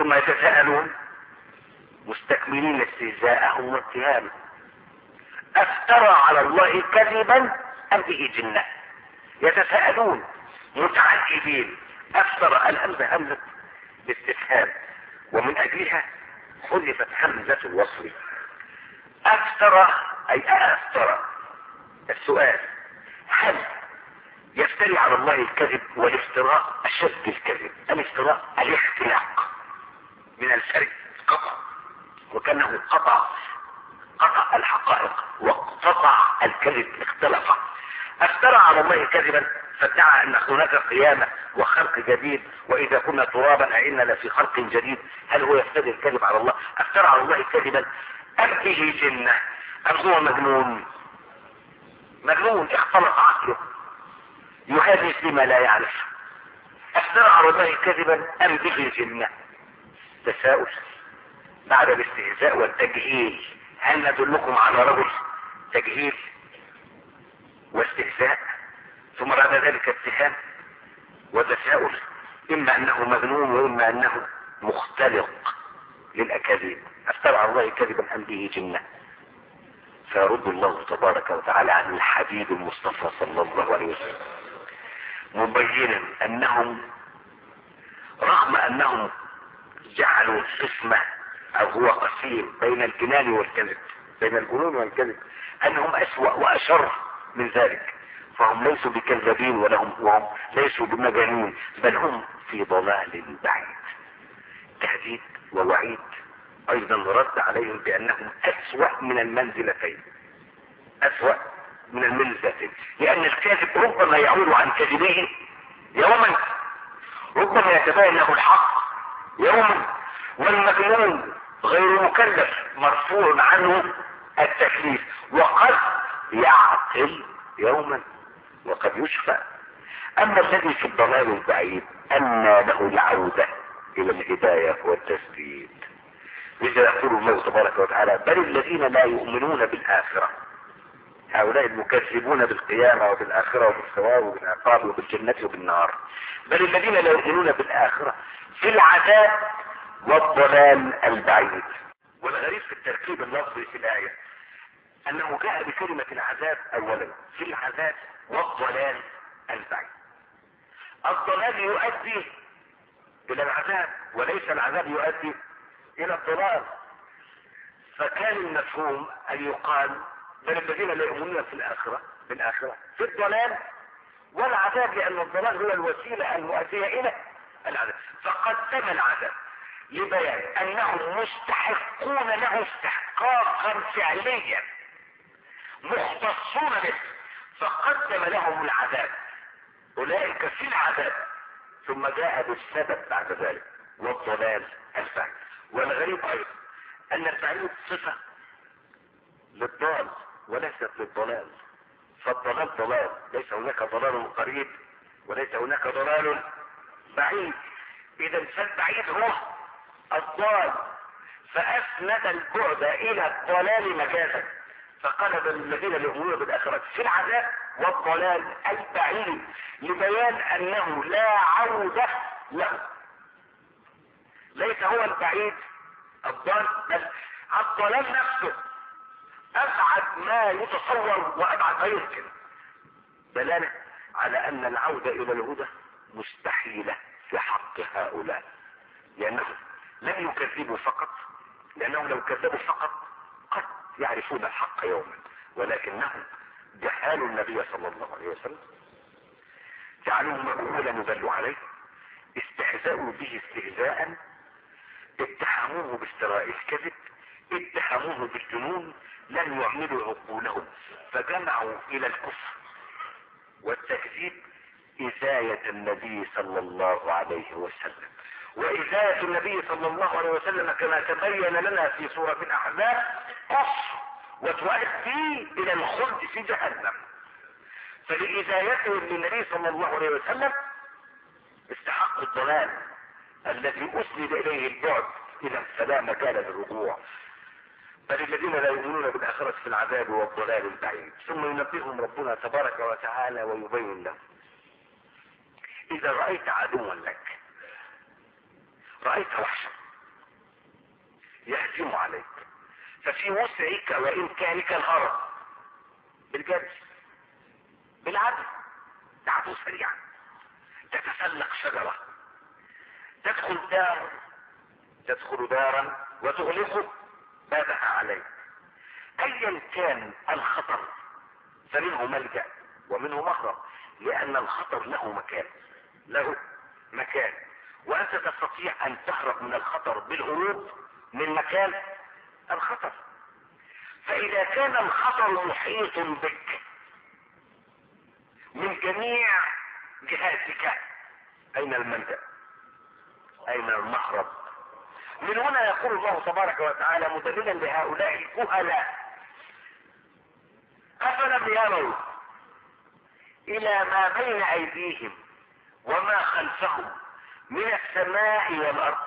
ثم يتساءلون مستكملين استهزاءهم واتهامه. افترى على الله كذبا ام به جنة؟ يتساءلون متعجبين. افترى الهمزة همزة الاستفهام، ومن اجلها حذفت همزة الوصل. افترى اي افترى. السؤال: هل يفتري على الله الكذب؟ والافتراء اشد الكذب. الافتراء الاختلاق من الفرق، قطع، وكانه قطع الحقائق وقطع الكذب، اختلق. افترى على الله كذبا فادعى ان هناك قيامة وخلق جديد، واذا كنا ترابا ائنا لفي خلق جديد. هل هو يفتري الكذب على الله؟ افترى على الله كذبا ام به جنة؟ ام هو مجنون اختلط عقله يهادي فيما لا يعرف؟ افترى على الله كذبا ام به جنة؟ تساؤل بعد الاستهزاء والتجهيل. هل ندلكم على رجل تجهيل واستهزاء ثم بعد ذلك اتهام وتساؤل؟ اما انه مجنون واما انه مختلق للاكاذيب. افترى على الله كذبا ام به جنة؟ فيرد الله تبارك وتعالى عن الحبيب المصطفى صلى الله عليه وسلم مبينا انهم رغم انهم جعلوا القسمة او هو قسيم بين الجنان والكذب، بين الجنون والكذب، انهم اسوأ واشر من ذلك، فهم ليسوا بكذابين وهم ليسوا بمجانين، بل هم في ضلال بعيد. تهديد ووعيد ايضا رد عليهم بانهم اسوأ من المنزلتين، اسوأ من المنزلتين، لان الكاذب ربما يعود عن كذبه يوما، ربما يتبين له الحق يوما، والمجنون غير مكلف مرفوع عنه التكليف، وقد يعقل يوما وقد يشفى. اما الذي في الضلال البعيد ان له العودة الى الهداية والتسديد. لذا يقول الله تبارك وتعالى: بل الذين لا يؤمنون بالآخرة، هؤلاء المكذبون بالقيامة وبالآخرة وبالثواب وبالعقاب وبالجنة وبالنار، بل الذين لا يؤمنون بالآخرة في العذاب والضلال البعيد. والغريب في التركيب اللفظي في الآية أنه جاء بكلمة العذاب أولا، في العذاب والضلال البعيد. الضلال يؤدي إلى العذاب وليس العذاب يؤدي إلى الضلال، فكان المفهوم أن يقال بل الذين لا يؤمنون بالآخرة في الضلال والعذاب، لأن الضلال هو الوسيلة المؤدية إلى العذاب. فقدم العذاب لبيان أنهم مستحقون له استحقاقا فعليا مختصون به، فقدم لهم العذاب، أولئك في العذاب، ثم جاء بالسبب بعد ذلك والضلال البعيد. والغريب أيضا أن البعيد صفة للضال وليست للضلال، فالضلال ضلال، ليس هناك ضلال قريب وليس هناك ضلال بعيد. إذا فالبعيد هو الضال، فأسند البعد إلى الضلال مجازا، فقال الذين يؤمنون بالآخرة في العذاب والضلال البعيد، لبيان أنه لا عودة له. ليس هو البعيد الضال، بل الضلال نفسه أبعد ما يتصور وأبعد ما يمكن، دلالة على أن العودة إلى الهدى مستحيلة في حق هؤلاء، لأنهم لم يكذبوا فقط، لأنهم لو كذبوا فقط قد يعرفون الحق يوما، ولكنهم جهالوا النبي صلى الله عليه وسلم، جعلوه مجهولا يدل عليه، استهزأوا به استهزاء، اتهموه بافتراء الكذب، اتهموه بالجنون، لم يعملوا عقولهم فجمعوا الى الكفر والتكذيب إزاية النبي صلى الله عليه وسلم. وإزاية النبي صلى الله عليه وسلم كما تبين لنا في سورة الأحزاب كفر وتؤدي إلى الخلد في جهنم. فلإزايته للنبي صلى الله عليه وسلم استحق الضلال الذي أسند إليه البعد إذا فلا مجال للرجوع. بل الذين لا يؤمنون بالآخرة في العذاب والضلال البعيد. ثم ينبههم ربنا تبارك وتعالى ويبين لهم: إذا رأيت عدوا لك، رأيت وحشا يهجم عليك، ففي وسعك وامكانك الهرب بالجري بالعدل، تعدو سريعا، تتسلق شجرة، تدخل دارا وتغلق بابها عليك. ايا كان الخطر فمنه ملجأ ومنه مهرب، لان الخطر له مكان، وانت تستطيع ان تهرب من الخطر بالهروب من مكان الخطر. فاذا كان الخطر محيط بك من جميع جهاتك، اين الملجأ؟ اين المهرب؟ من هنا يقول الله تبارك وتعالى مدللا لهؤلاء الكهلاء: افلم يروا الى ما بين ايديهم وما خلفهم من السماء والارض.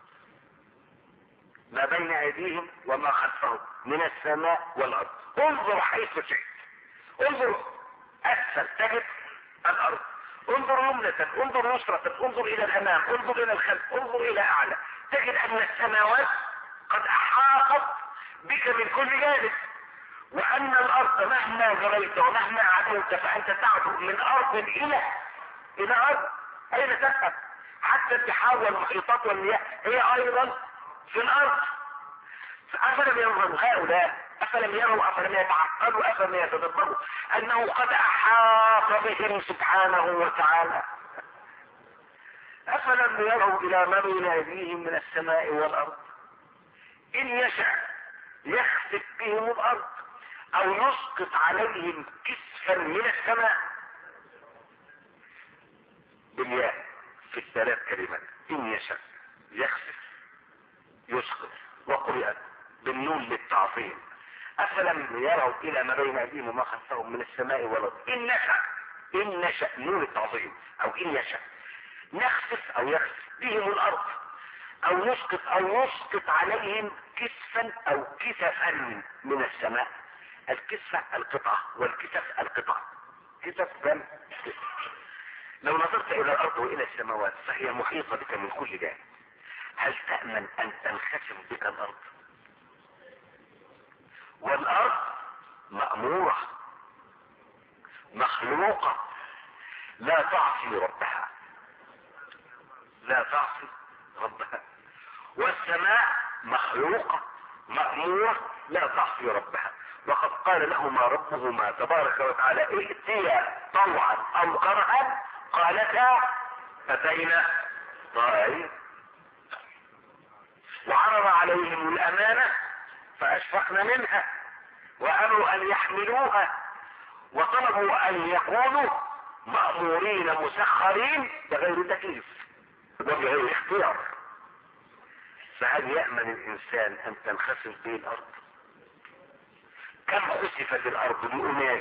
ما بين ايديهم وما خلفهم من السماء والارض. انظر حيث شئت، انظر اسفل تجد الارض، انظر يمنة، انظر يسرة، انظر الى الامام، انظر الى الخلف، انظر الى اعلى، تجد ان السماوات قد احاطت بك من كل جانب، وان الارض مهما جريت ومهما عدوت فانت تعدو من ارض الى ارض. اين تذهب؟ حتى البحار والمحيطات والمياه هي ايضا في الارض. افلم ينظروا هؤلاء، افلم يروا، افلم يتعقلوا، افلم يتدبروا انه قد احاط بهم سبحانه وتعالى. افلم يروا الى ما بين ايديهم من السماء والارض. ان يشاء يخسف بهم الارض او يسقط عليهم كسفا من السماء. بالياء في الثلاث كلمات، ان يشاء يخسف يسقط، وقرئت بالنون للتعظيم. افلم يروا الى ما بين ايديهم وما خلفهم من السماء والارض. ان نشأ نون التعظيم، او ان يشاء نخسف او يخسف بهم الارض او يسقط عليهم كسفا او كسفا من السماء. الكسفة القطعة والكسف القطعة. كسف جمع. لو نظرت الى الارض والى السماوات فهي محيطة بك من كل جانب، هل تأمن ان تنخسف بك الارض؟ والارض مأمورة مخلوقة لا تعصي ربها، والسماء مخلوقة مأمورة لا تعصي ربها. وقد قال لهما ربهما تبارك وتعالى: ائتيا طوعا او كرها قالتا اتينا طائعين. وعرض عليهم الامانة فاشفقنا منها وابوا ان يحملوها وطلبوا ان يكونوا مأمورين مسخرين بغير تكليف وبغير اختيار. فهل يأمن الانسان ان تنخسف به الارض؟ كم خسفت الارض بأناس،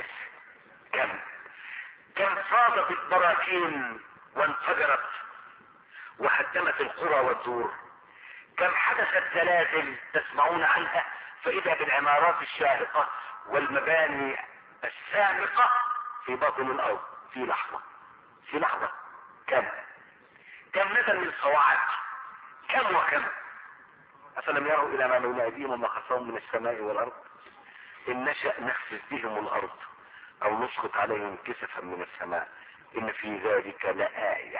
كم صادت البراكين وانفجرت وهدمت القرى والدور. كم حدثت زلازل تسمعون عنها فاذا بالعمارات الشاهقة والمباني السامقة في باطن الارض في لحظة. كم نزل من صواعق، كم وكم. افلم يروا الى ما بين ايديهم وما خلفهم من السماء والارض. ان نشأ نخسف بهم الارض او نسقط عليهم كسفا من السماء ان في ذلك لآية،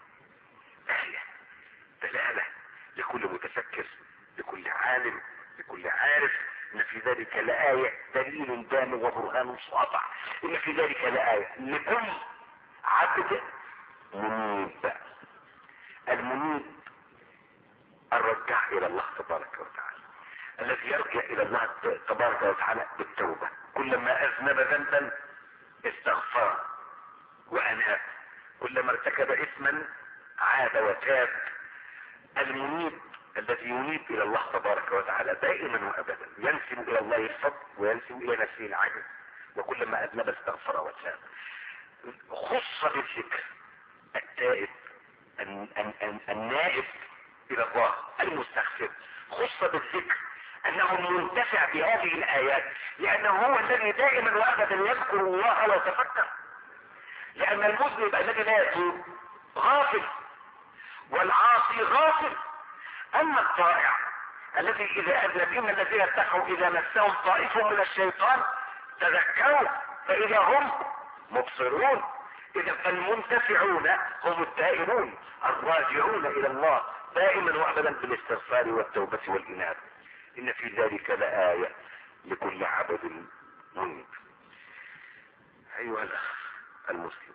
دلالة لكل متفكر، لكل عالم، لكل عارف. ان في ذلك لآية، دليل دام وبرهان ساطع. ان في ذلك لآية لكل عبد منيب. المنيب الرجع الى الله تبارك وتعالى، الذي يرجع الى الله تبارك وتعالى بالتوبة. كلما اذنب ذنبا استغفر واناب، كلما ارتكب اثما عاد وتاب. المنيب الذي ينيب الى الله تبارك وتعالى دائما وابدا، ينسب الى الله الفضل وينسب الى نفسه العجز، وكلما اذنب استغفر وتاب. خص بالذكر التائب النائب الى الله المستغفر، خص بالذكر انه المنتفع بهذه الايات، لانه هو الذي دائما وابدا يذكر الله ويتفكر. لان المذنب الذي لا يتوب غافل والعاصي غافل. اما الطائع الذي اذا الذين اتقوا اذا مسهم طائف من الشيطان تذكروا فاذا هم مبصرون. اذا فالمنتفعون هم التائبون الراجعون الى الله دائما وابدا بالاستغفار والتوبة والانابة. ان في ذلك لآية لكل عبد منيب. ايها الاخ المسلم،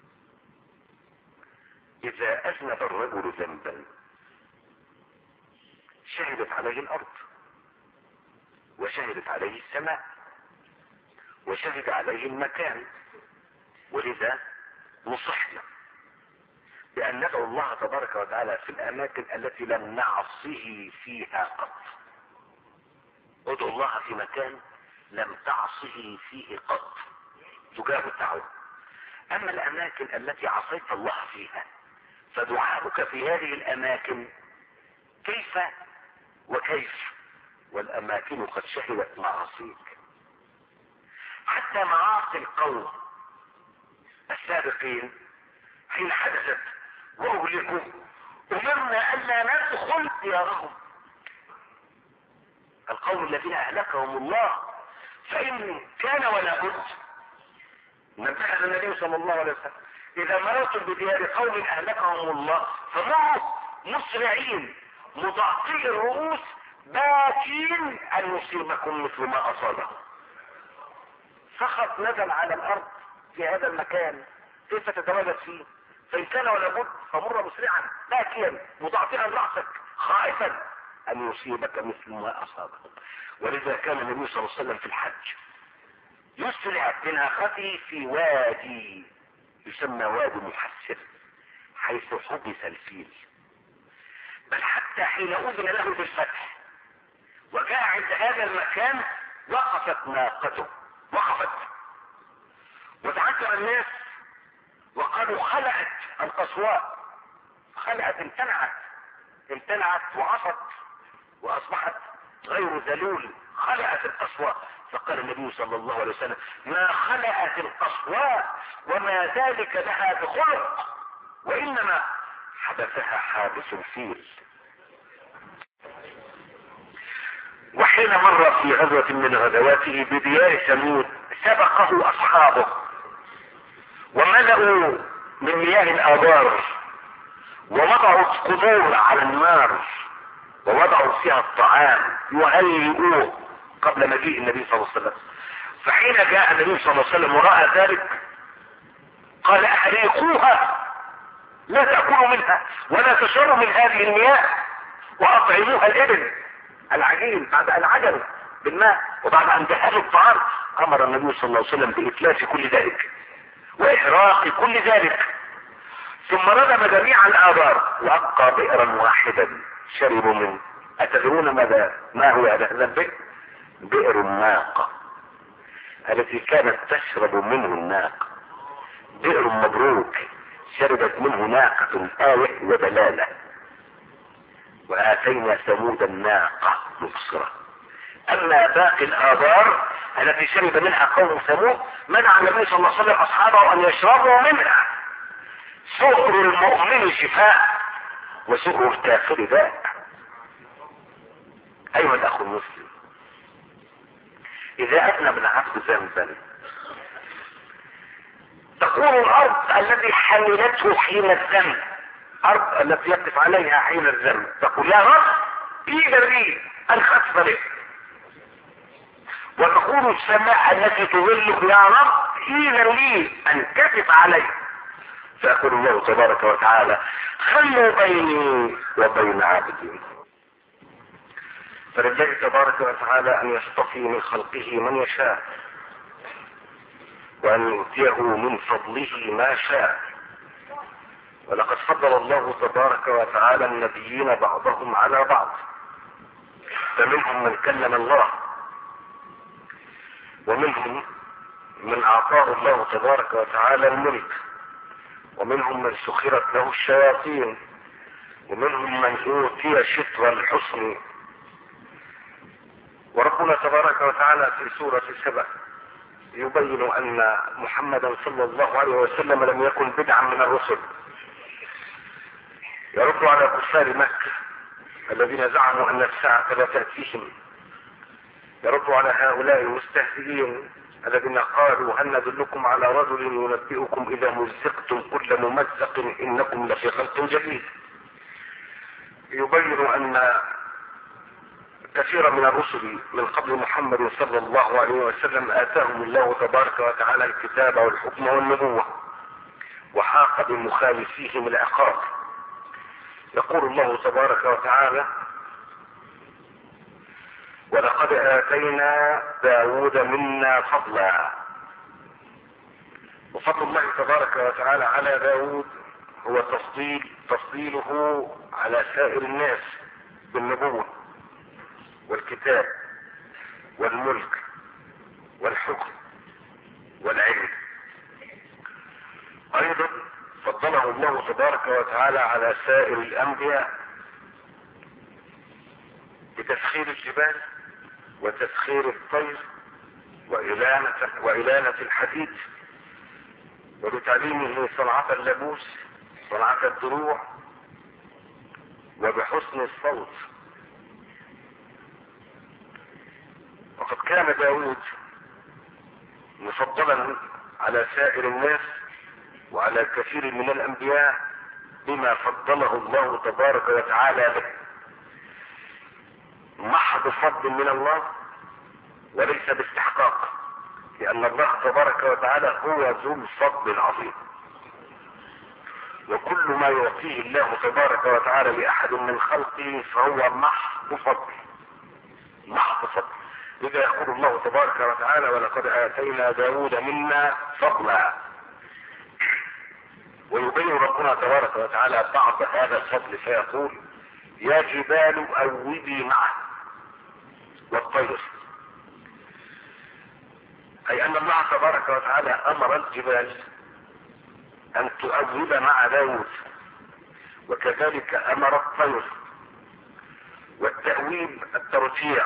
اذا اذنب الرجل ذنبا شهدت عليه الارض وشهدت عليه السماء وشهد عليه المكان، ولذا نصحنا بأن ندعو الله تبارك وتعالى في الأماكن التي لم نعصه فيها قط. ادعو الله في مكان لم تعصه فيه قط تجاب الدعوة. أما الأماكن التي عصيت الله فيها فدعاؤك في هذه الأماكن كيف وكيف والأماكن قد شهدت معاصيك. حتى معاصي القوم السابقين حين حدثت واهلكوا امرنا الا ندخل ديارهم. القوم الذين اهلكهم الله فان كان ولا بد نبه النبي صلى الله عليه وسلم اذا مررتم بديار قوم اهلكهم الله فمروا مسرعين مضعفي الرؤوس باكين ان يصيبكم مثل ما اصابهم. سخط نزل على الارض في هذا المكان كيف تتواجد فيه؟ فإن كان ولا بد فمر مسرعا باكيا مضعفرا رأسك خائفا أن يصيبك مثل ما أصابك. ولذا كان النبي صلى الله عليه وسلم في الحج يسرع بناقته في وادي يسمى وادي محسر حيث حبس الفيل، بل حتى حين أذن له بالفتح وجاء عند هذا المكان وقفت ناقته، وقفت وتعجب الناس وقالوا خلعت القصواء، خلعت امتنعت وعصت واصبحت غير ذلول، خلعت القصواء. فقال النبي صلى الله عليه وسلم ما خلعت القصواء وما ذلك لها بخلق وانما حبسها حابس الفيل. وحين مر في غزوة من غزواته بديار ثمود سبقه اصحابه وملأوا من مياه الآبار ووضعوا القدور على النار ووضعوا فيها الطعام يهيئوه قبل مجيء النبي صلى الله عليه وسلم. فحين جاء النبي صلى الله عليه وسلم ورأى ذلك قال احرقوها لا تأكلوا منها ولا تشربوا من هذه المياه واطعموها الابل العجين بعد ان عجلوا بالماء وبعد ان جهزوا الطعام. امر النبي صلى الله عليه وسلم بإتلاف كل ذلك واحراق كل ذلك ثم ردم جميع الآبار وابقى بئرا واحدا شربوا منه. اتدرون ما هو هذا البئر؟ بئر الناقة التي كانت تشرب منه الناقة، بئر مبروك شربت منه ناقة آية ودلالة. وآتينا ثمود الناقة مبصرة. اما باقي الآبار التي شرب منها قوم ثمود منع النبي صلى الله عليه وسلم اصحابه ان يشربوا منها. سؤر المؤمن شفاء وسؤر الكافر داء. ايها الاخ المسلم، اذا اذنب العبد ذنبا تكون الارض التي حملته حين الذنب، الارض التي يقف عليها حين الذنب تقول يا رب اذن لي ان اخف لك، وتقول السماء التي تظله يا رب اذن لي ان كتف عليه. فيقول الله تبارك وتعالى خلوا بيني وبين عبدي. فلله تبارك وتعالى ان يصطفي من خلقه من يشاء وان يؤتيه من فضله ما شاء. ولقد فضل الله تبارك وتعالى النبيين بعضهم على بعض، فمنهم من كلم الله ومنهم من اعطاه الله تبارك وتعالى الملك ومنهم من سخرت له الشياطين ومنهم من اوتي شطر الحسن. وربنا تبارك وتعالى في سورة سبأ يبين ان محمدا صلى الله عليه وسلم لم يكن بدعا من الرسل، يرد على كفار مكة الذين زعموا ان الساعة لا تأتيهم، يرد على هؤلاء المستهزئين الذين قالوا هل ندلكم على رجل ينبئكم اذا مزقتم كل ممزق انكم لفي خلق جديد. يبين ان كثيرا من الرسل من قبل محمد صلى الله عليه وسلم آتاهم الله تبارك وتعالى الكتاب والحكم والنبوة، وحاق بمخالفيهم العقاب. يقول الله تبارك وتعالى ولقد آتينا داود منا فضلا. وفضل الله تبارك وتعالى على داود هو تفضيله على سائر الناس بالنبوة والكتاب والملك والحكم والعلم. ايضا فضله الله تبارك وتعالى على سائر الانبياء بتسخير الجبال وتسخير الطير وإلانة الحديد، وبتعليمه صنعة اللبوس، صنعة الدروع، وبحسن الصوت. وقد كان داود مفضلا على سائر الناس وعلى كثير من الانبياء بما فضله الله تبارك وتعالى به، محض فضل من الله وليس باستحقاق، لان الله تبارك وتعالى هو ذو الفضل العظيم. وكل ما يعطيه الله تبارك وتعالى لاحد من خلقه فهو محض فضل، محض فضل. لذا يقول الله تبارك وتعالى ولقد آتينا داود منا فضلا. ويبين ربنا تبارك وتعالى بعض هذا الفضل فيقول يا جبال أوبي معه والطير، أي أن الله تبارك وتعالى أمر الجبال أن تؤوب مع داود، وكذلك أمر الطير. والتأويب الترجيع،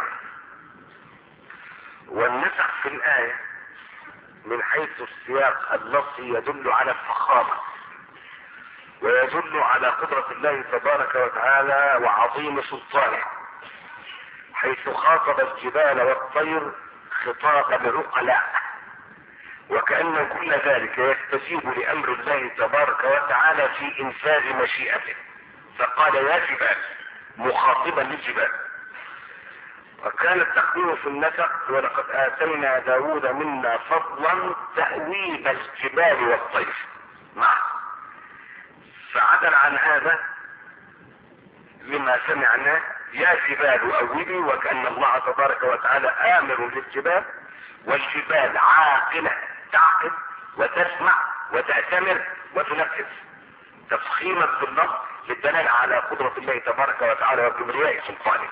والنسخ في الآية من حيث السياق اللفظي يدل على الفخامة ويدل على قدرة الله تبارك وتعالى وعظيم سلطانه، حيث خاطب الجبال والطير خطاب العقلاء، وكأن كل ذلك يستجيب لأمر الله تبارك وتعالى في إنفاذ مشيئته، فقال يا جبال مخاطبا للجبال. وكان التقديم في النسق ولقد آتينا داود منا فضلا تأويب الجبال والطير معه، فعدل عن هذا لما سمعناه يا جبال أوبي، وكأن الله تبارك وتعالى آمر للجبال، والجبال عاقلة تعقل وتسمع وتأتمر وتنفذ، تفخيما باللفظ للدلالة على قدرة الله تبارك وتعالى وكبرياء سلطانه.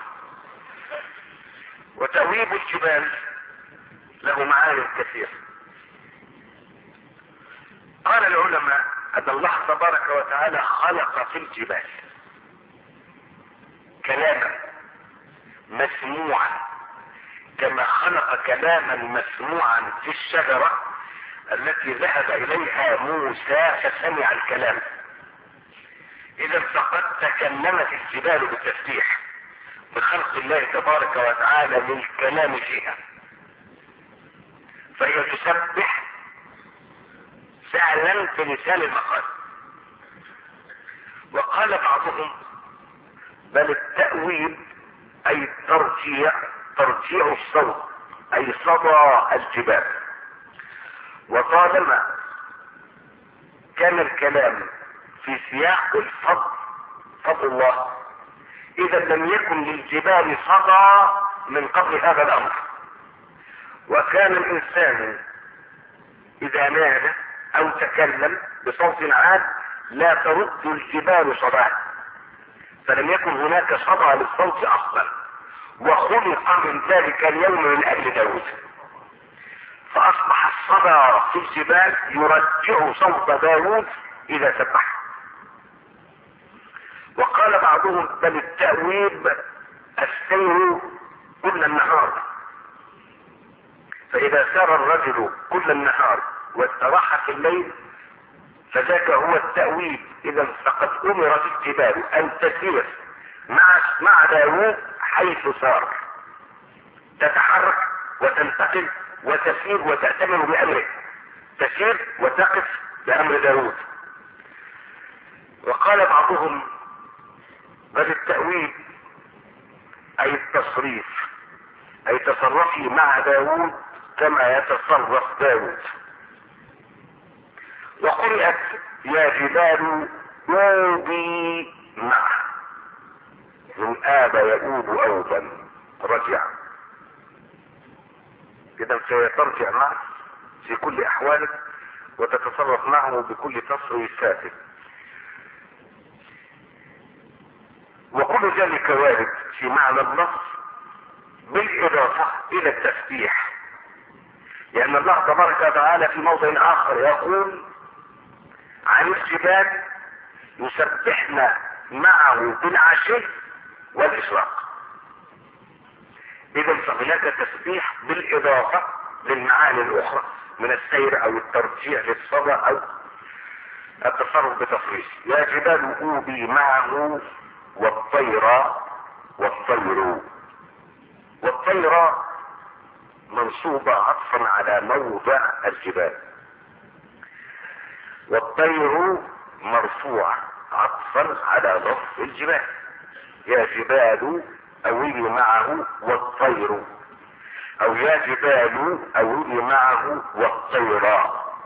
وتأويب الجبال له معاني كثيرة. قال العلماء أن الله تبارك وتعالى خلق في الجبال كلاما مسموعا كما خلق كلاما مسموعا في الشجرة التي ذهب إليها موسى فسمع الكلام. إذا فقد تكلمت الجبال بالتسبيح بخلق الله تبارك وتعالى للكلام فيها، فهي تسبح فعلا في لسان المقال. وقال بعضهم بل التأويل أي الترجيع، ترجيع الصوت أي صدى الجبال. وطالما كان الكلام في سياق الفضل فضل الله، إذا لم يكن للجبال صدى من قبل هذا الأمر. وكان الإنسان إذا نادى أو تكلم بصوت عال لا ترد الجبال صداه، فلم يكن هناك صدى للصوت أصلا، وخلق من ذلك اليوم من أجل داود، فأصبح الصدى في الجبال يرجع صوت داود إذا سبح. وقال بعضهم بل التأويب السير كل النهار، فإذا سار الرجل كل النهار واستراح في الليل فذاك هو التأويب. إذا فقد أمرت الجبال أن تسير مع داوود حيث صار، تتحرك وتنتقل وتسير وتأتمر بأمره، تسير وتقف بأمر داوود. وقال بعضهم بل التأويل أي التصريف، أي تصرفي مع داوود كما يتصرف داوود. وقرأت يا جبال أوبي معه، من آب يؤوب أوبا رجع، إذا سيترجع معه في كل أحوالك وتتصرف معه بكل تصريفاتك. وكل ذلك وارد في معنى النص بالإضافة إلى التسبيح، لأن الله تبارك وتعالى في موضع آخر يقول عن الجبال يسبحن معه بالعشي والإشراق. إذا فهناك تسبيح بالإضافة للمعاني الأخرى من السير أو الترجيع للصدى أو التصرف بتصريف. يا جبال أوبي معه والطير والطير منصوبة عطفا على موضع الجبال، والطير مرفوع عطفا على لفظ الجبال. يا جبال أويني معه والطير، أو يا جبال أويني معه والطير.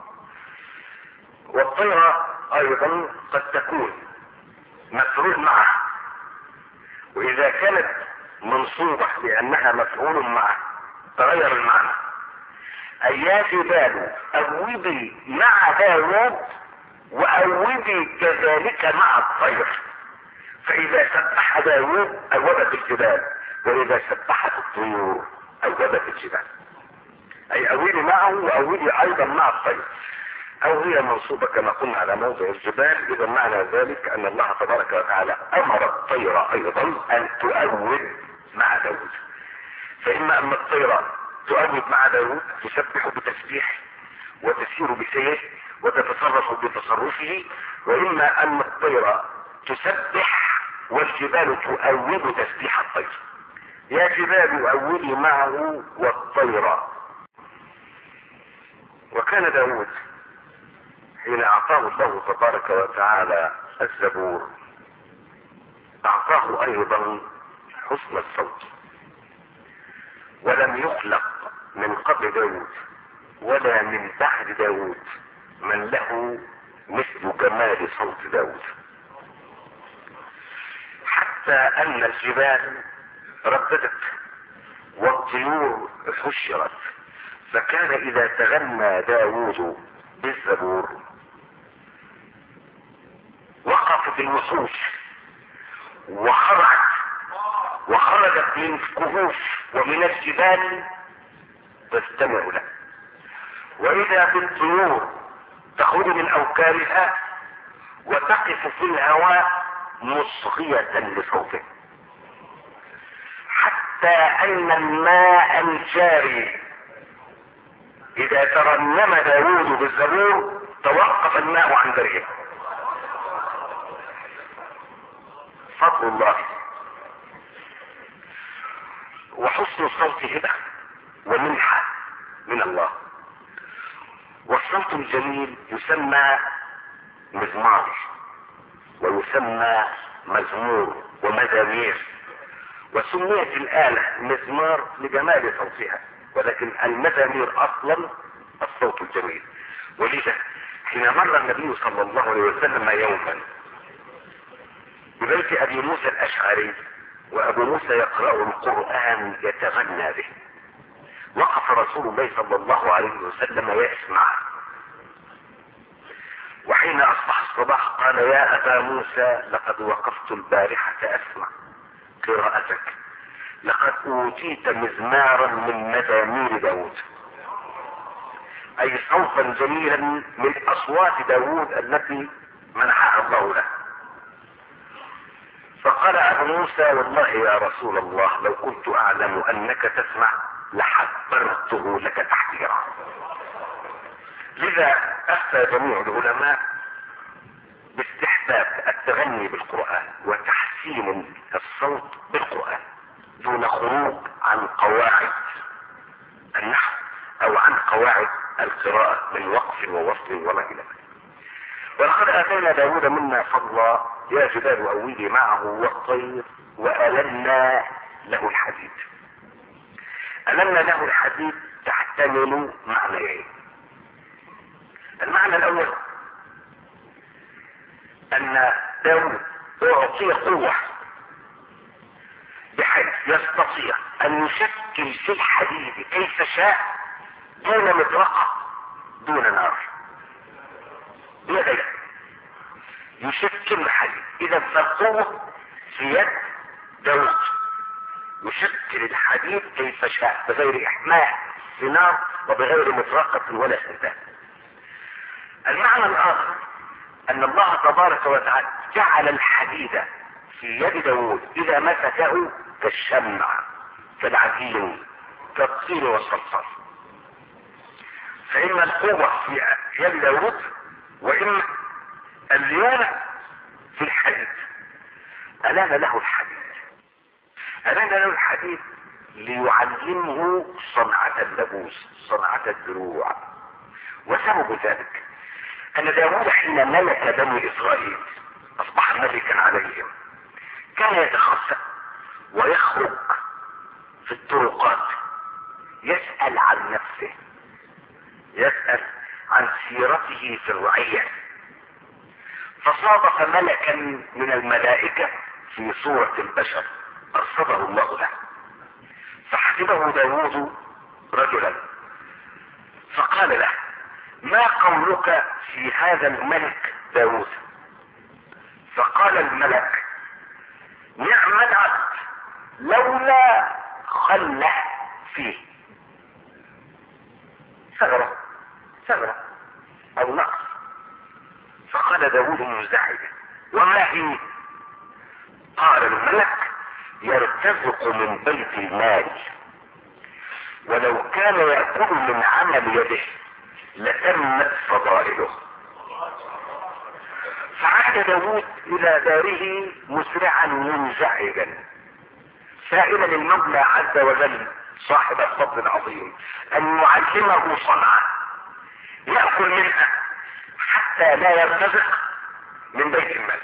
والطير أيضا قد تكون مفعول معه، وإذا كانت منصوبة لأنها مفعول معه تغير المعنى. أي يا جبال أوبي مع داوود وأوبي كذلك مع الطير، فإذا سبح داوود أوبت الجبال، وإذا سبحت الطيور أوبت الجبال. أي أوبي معه وأوبي أيضا مع الطير، أو هي منصوبة كما قلنا على موضع الجبال. إذا معنى ذلك أن الله تبارك وتعالى أمر الطير أيضا أن تؤوب مع داوود، فإما أن الطير تؤوب مع داوود تسبح بتسبيح وتسير بسير وتتصرف بتصرفه، وإما أن الطير تسبح والجبال تؤوب تسبيح الطير. يا جبال أوبي معه والطير. وكان داوود حين أعطاه الله تبارك وتعالى الزبور أعطاه أيضا حسن الصوت، ولم يخلق من قبل داوود ولا من بعد داوود من له مثل جمال صوت داوود، حتى أن الجبال رددت والطيور حشرت. فكان إذا تغنى داوود بالزبور وقفت الوحوش وخرجت من الكهوف ومن الجبال تستمع له، وإذا بالطيور تخرج من أوكارها وتقف في الهواء مصغية لصوته، حتى أن الماء الجاري إذا ترنم داوود بالزبور توقف الماء عن دريه. فضل الله وحسن الصوت هبة ومنحة من الله. والصوت الجميل يسمى مزمار ويسمى مزمور ومزامير، وسميت الآلة مزمار لجمال صوتها، ولكن المزامير اصلا الصوت الجميل. ولذا حين مر النبي صلى الله عليه وسلم يوما ببيت ابي موسى الاشعري وابو موسى يقرأ القرآن يتغنى به، وقف رسول الله صلى الله عليه وسلم يسمع، وحين اصبح الصباح قال يا ابا موسى لقد وقفت البارحة اسمع قراءتك، لقد اوتيت مزمارا من مزامير داود، اي صوتا جميلا من اصوات داود التي منحها الله له. فقال ابو موسى والله يا رسول الله لو كنت اعلم انك تسمع لحبرته لك تحذيرا. لذا افتى جميع العلماء باستحباب التغني بالقرآن وتحسين تحسين الصوت بالقرآن دون خروج عن قواعد النحو او عن قواعد القراءة من وقف ووصل وما الى ذلك. ولقد اتينا داود منا فضلا يا جبال اوبي معه والطير والنا له الحديد. النا له الحديد تحتمل معنيين. المعنى الاول ان داود اعطي قوة بحيث يستطيع ان يشكل في الحديد كيف شاء دون مطرقة دون نار بيديه يشكل الحديد. اذا فالقوة في يد داود يشكل الحديد كيف شاء بغير احماء بنار وبغير مطرقة ولا سندان. المعنى الاخر ان الله تبارك وتعالى جعل الحديد في يد داود اذا مسكه كالشمع كالعجين كالطين والصلصال. فإما القوة في يد داود وإما الليونة في الحديد. ألان له الحديد. ألان له الحديد ليعلمه صنعة اللبوس صنعة الدروع. وسبب ذلك أن داود حين ملك بني إسرائيل أصبح ملكا عليهم كان يتخفى ويخرج في الطرقات يسأل عن نفسه يسأل عن سيرته في الرعية. فصادف ملكا من الملائكة في صورة البشر أرصده الله له فحسبه داود رجلا فقال له ما قولك في هذا الملك داود؟ فقال الملك نعم العبد لولا خله فيه ثغرة او نقص. فقال داود منزعجا وما هي؟ قال الملك يرتزق من بيت المال ولو كان يأكل من عمل يده لتمت فضائله. فعاد داود الى داره مسرعا منزعجا سائلا المولى عز وجل صاحب الفضل العظيم ان يعلمه صنعة يأكل منها حتى لا يرتزق من بيت المال.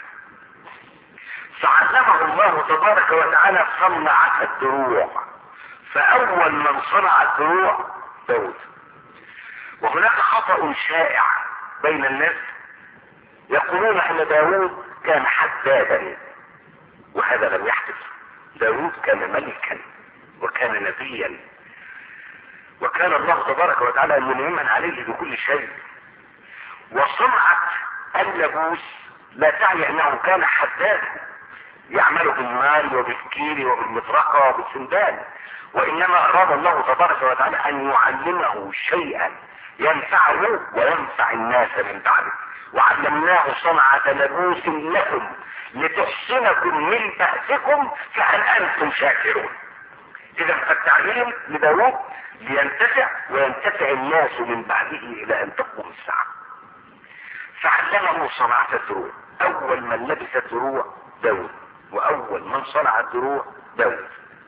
فعلمه الله تبارك وتعالى صنعة الدروع. فاول من صنع الدروع داود. وهناك خطأ شائع بين الناس يقولون ان داود كان حدادا وهذا لم يحدث. داود كان ملكا وكان نبيا وكان الله تبارك وتعالى منعما عليه بكل شيء. وصنعة اللبوس لا تعني انه كان حدادا يعمل بالمال وبالكيل وبالمطرقة وبالسندان وانما اراد الله تبارك وتعالى ان يعلمه شيئا ينفعه وينفع الناس من بعده. وعلمناه صنعة لبوس لكم لتحسنكم من بأسكم فهل انتم شاكرون. اذا فالتعليم لداود لينتفع وينتفع الناس من بعده الى ان تقوم الساعة. فعلمه صنعة الدروع. اول من لبس الدروع داود واول من صنع الدروع داود.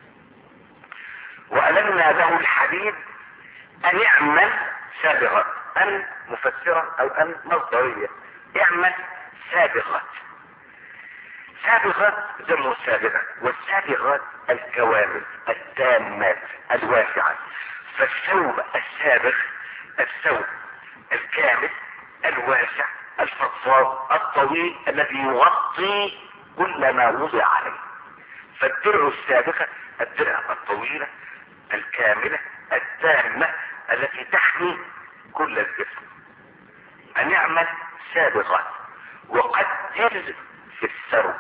وألمنا له الحديد ان يعمل سابغة. ان مفسرة او ان مصدرية. اعمل سابغات. سابغات جمع سابغة والسابغات الكوامل التامات الواسعة. فالثوب السابغ الثوب الكامل الواسع الفضفاض الطويل الذي يغطي كل ما وضع عليه. فالدرع السابغة الدرع الطويلة الكاملة التامة التي تحمي كل الجسم. ان يعمل سابغات وقدر في السرد.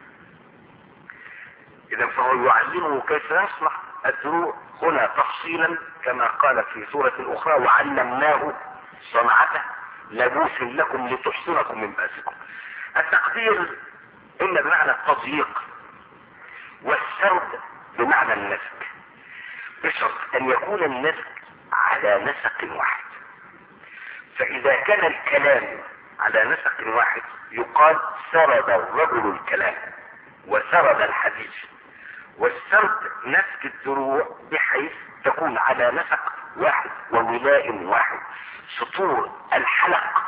اذا فهو يعلمه كيف يصنع الدروع هنا تفصيلا كما قال في سورة اخرى وعلمناه صنعته لبوس لكم لتحسنكم من بأسكم. التقدير اما بمعنى التضييق والسرد بمعنى النسك بشرط ان يكون النسك على نسق واحد. فاذا كان الكلام على نسق واحد يقال سرد الرجل الكلام وسرد الحديد. والسرد نسج الدروع بحيث تكون على نسق واحد وولاء واحد، سطور الحلق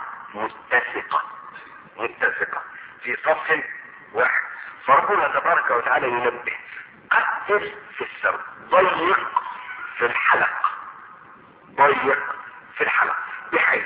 متسقة في صف واحد. فربنا تبارك وتعالى ينبه: قدر في السرد، ضيق في الحلق، بحيث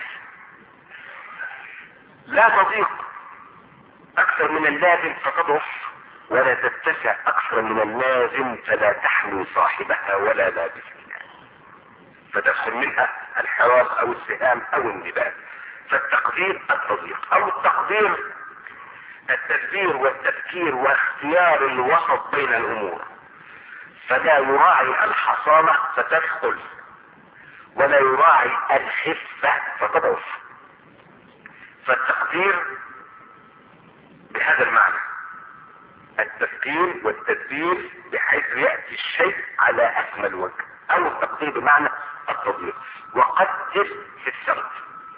لا تضيق اكثر من اللازم فتضعف، ولا تتسع اكثر من اللازم فلا تحمي صاحبها ولا لابسها، فتدخل منها الحراس او السهام او النبال. فالتقدير التضييق، او التقدير التدبير والتفكير واختيار الوسط بين الامور، فلا يراعي الحصانة فتدخل، ولا يراعي الخفة فتضعف. فالتقدير بهذا المعنى، التفكير والتدبير بحيث يأتي الشيء على اكمل وجه، او التقدير بمعنى التضييق. وقدر في السرد.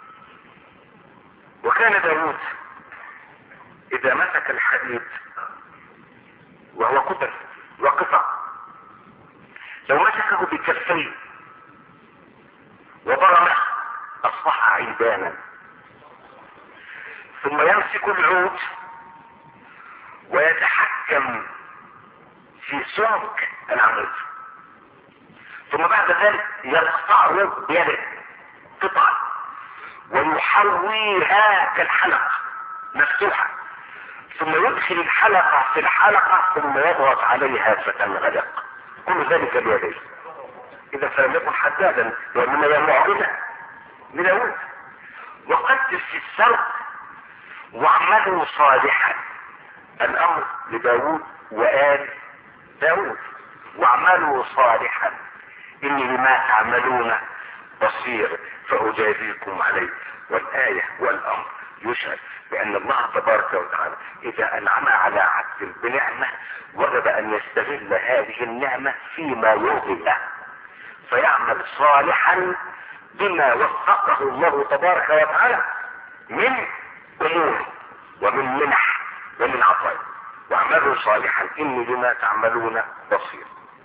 وكان داود اذا مسك الحديد وهو قدر وقطع، لو مسكه بكفيه وضرمه اصبح عيدانا، ثم يمسك العود ويتحكم في سمك العمود، ثم بعد ذلك يقطعه بيده قطعا ويحويها كالحلقة مفتوحة، ثم يدخل الحلقة في الحلقة ثم يضغط عليها فتنغلق، كل ذلك بيده. اذا فلم يكن حدادا وانما يمعون لداود. وقدر في السرد واعملوا صالحا، الامر لداود وآل داود، واعملوا صالحا اني بما تعملون بصير فاجازيكم عليه. والايه والامر يشهد بان الله تبارك وتعالى اذا انعم على عبد بنعمه وجب ان يستغل هذه النعمه فيما يرضي الله، فيعمل صالحا بما وفقه الله تبارك وتعالى من امور ومن منح ومن عطايا. واعملوا صالحا اني بما تعملون بصير.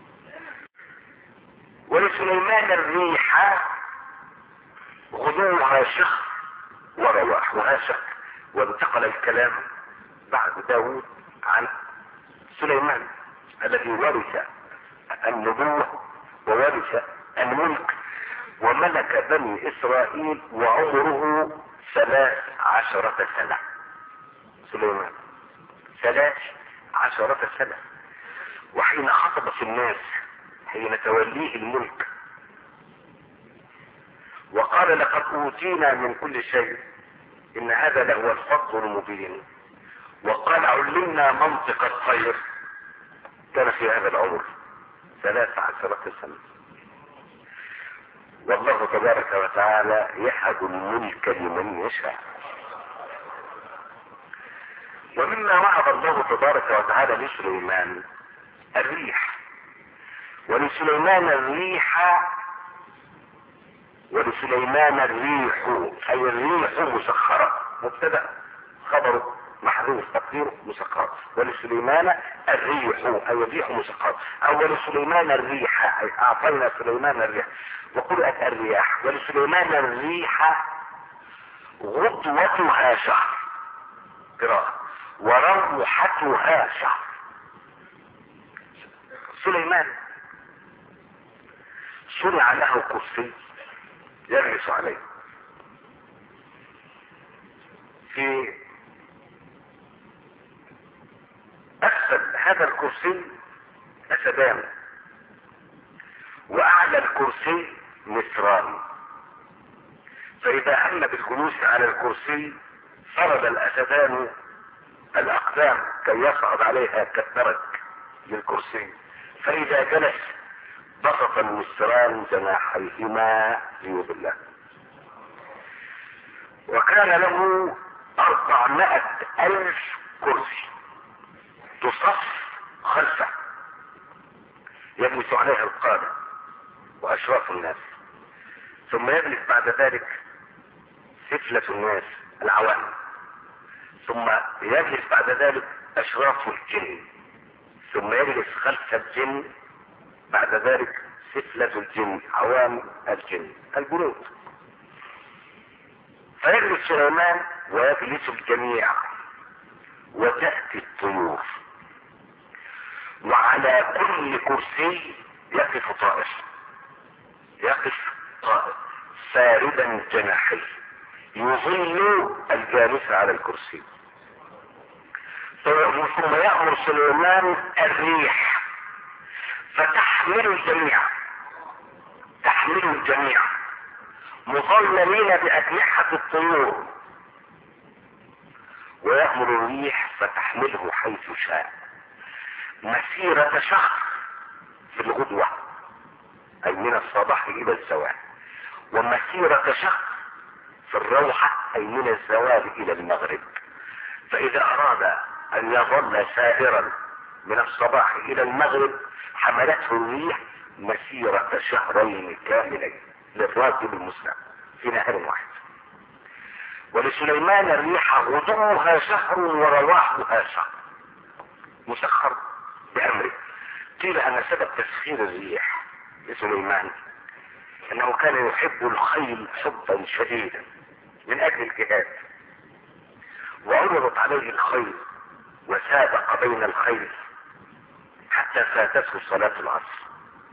ولسليمان الريح غدوها شهر ورواحها شهر. وانتقل الكلام بعد داود عن سليمان الذي ورث النبوة وورث الملك وملك بني اسرائيل وعمره 13 سنة. سليمان 13 سنة. وحين خطب في الناس حين توليه الملك وقال: لقد اوتينا من كل شيء ان هذا لهو الفضل المبين، وقال: علمنا منطق الطير، كان في هذا العمر 13 سنة. والله تبارك وتعالى يهب الملك لمن يشاء. ومما وهب الله تبارك وتعالى لسليمان الريح. ولسليمان الريح اي الريح مسخرة، مبتدأ خبره محذوف تقديره مسخرة. ولسليمان الريح اي الريح مسخرة، او ولسليمان الريح اي اعطينا سليمان الريح. وقرأت الرياح. ولسليمان الريح غدوتها شهر قراءة وروحتها شهر. سليمان صنع له كرسي يجلس عليه. في اسفل هذا الكرسي اسدان، واعلى الكرسي نسران. فاذا هم بالجلوس على الكرسي فرد الاسدان الاقدام كي يصعد عليها كالدرج للكرسي، فاذا جلس بسط النسران جناحيهما ليضله. وكان له 400,000 كرسي تصف خلفه يجلس عليها القادة واشراف الناس، ثم يجلس بعد ذلك سفلة الناس العوام، ثم يجلس بعد ذلك اشراف الجن ثم يجلس خلف الجن بعد ذلك سفلة الجن، عوام الجن، الجنود. فيجلس سليمان ويجلس الجميع، وتأتي الطيور، وعلى كل كرسي يقف طائر، يقف طائر فاردا جناحيه يظل الجالس على الكرسي. ثم يأمر سليمان الريح فتحمل الجميع، تحمل الجميع مظللين بأجنحة الطيور، ويأمر الريح فتحمله حيث شاء مسيرة شهر في الغدوة، أي من الصباح إلى الزوال، ومسيرة شهر في الروحة، أي من الزوال إلى المغرب. فإذا أراد أن يظل سائرا من الصباح إلى المغرب حملته الريح مسيرة شهرين كاملين للراكب المسلم في نهار واحد. ولسليمان الريح غدوها شهر ورواحها شهر، مسخر بأمره. قيل أن سبب تسخير الريح لسليمان أنه كان يحب الخيل حبا شديدا من أجل الجهاد، وعرضت عليه الخيل وسابق بين الخيل حتى فاتته صلاة العصر،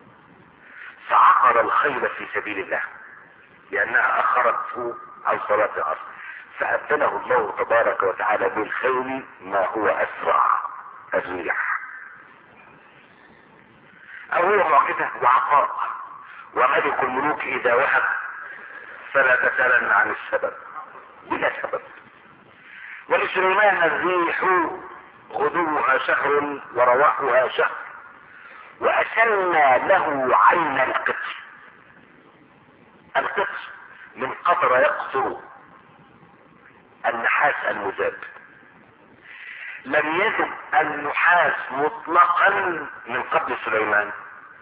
فعقر الخيل في سبيل الله لأنها أخرته عن صلاة العصر، فأبدله الله تبارك وتعالى بالخيل ما هو أسرع الريح. أو هو معجزة وعطاء، وملك الملوك إذا وهب فلا تسألن عن السبب بلا سبب. ولسليمان الريح غدوها شهر ورواحها شهر، وأسلنا له عين القطر. القطر من قطر يقطر، النحاس المذاب. لم يذب النحاس مطلقا من قبل سليمان،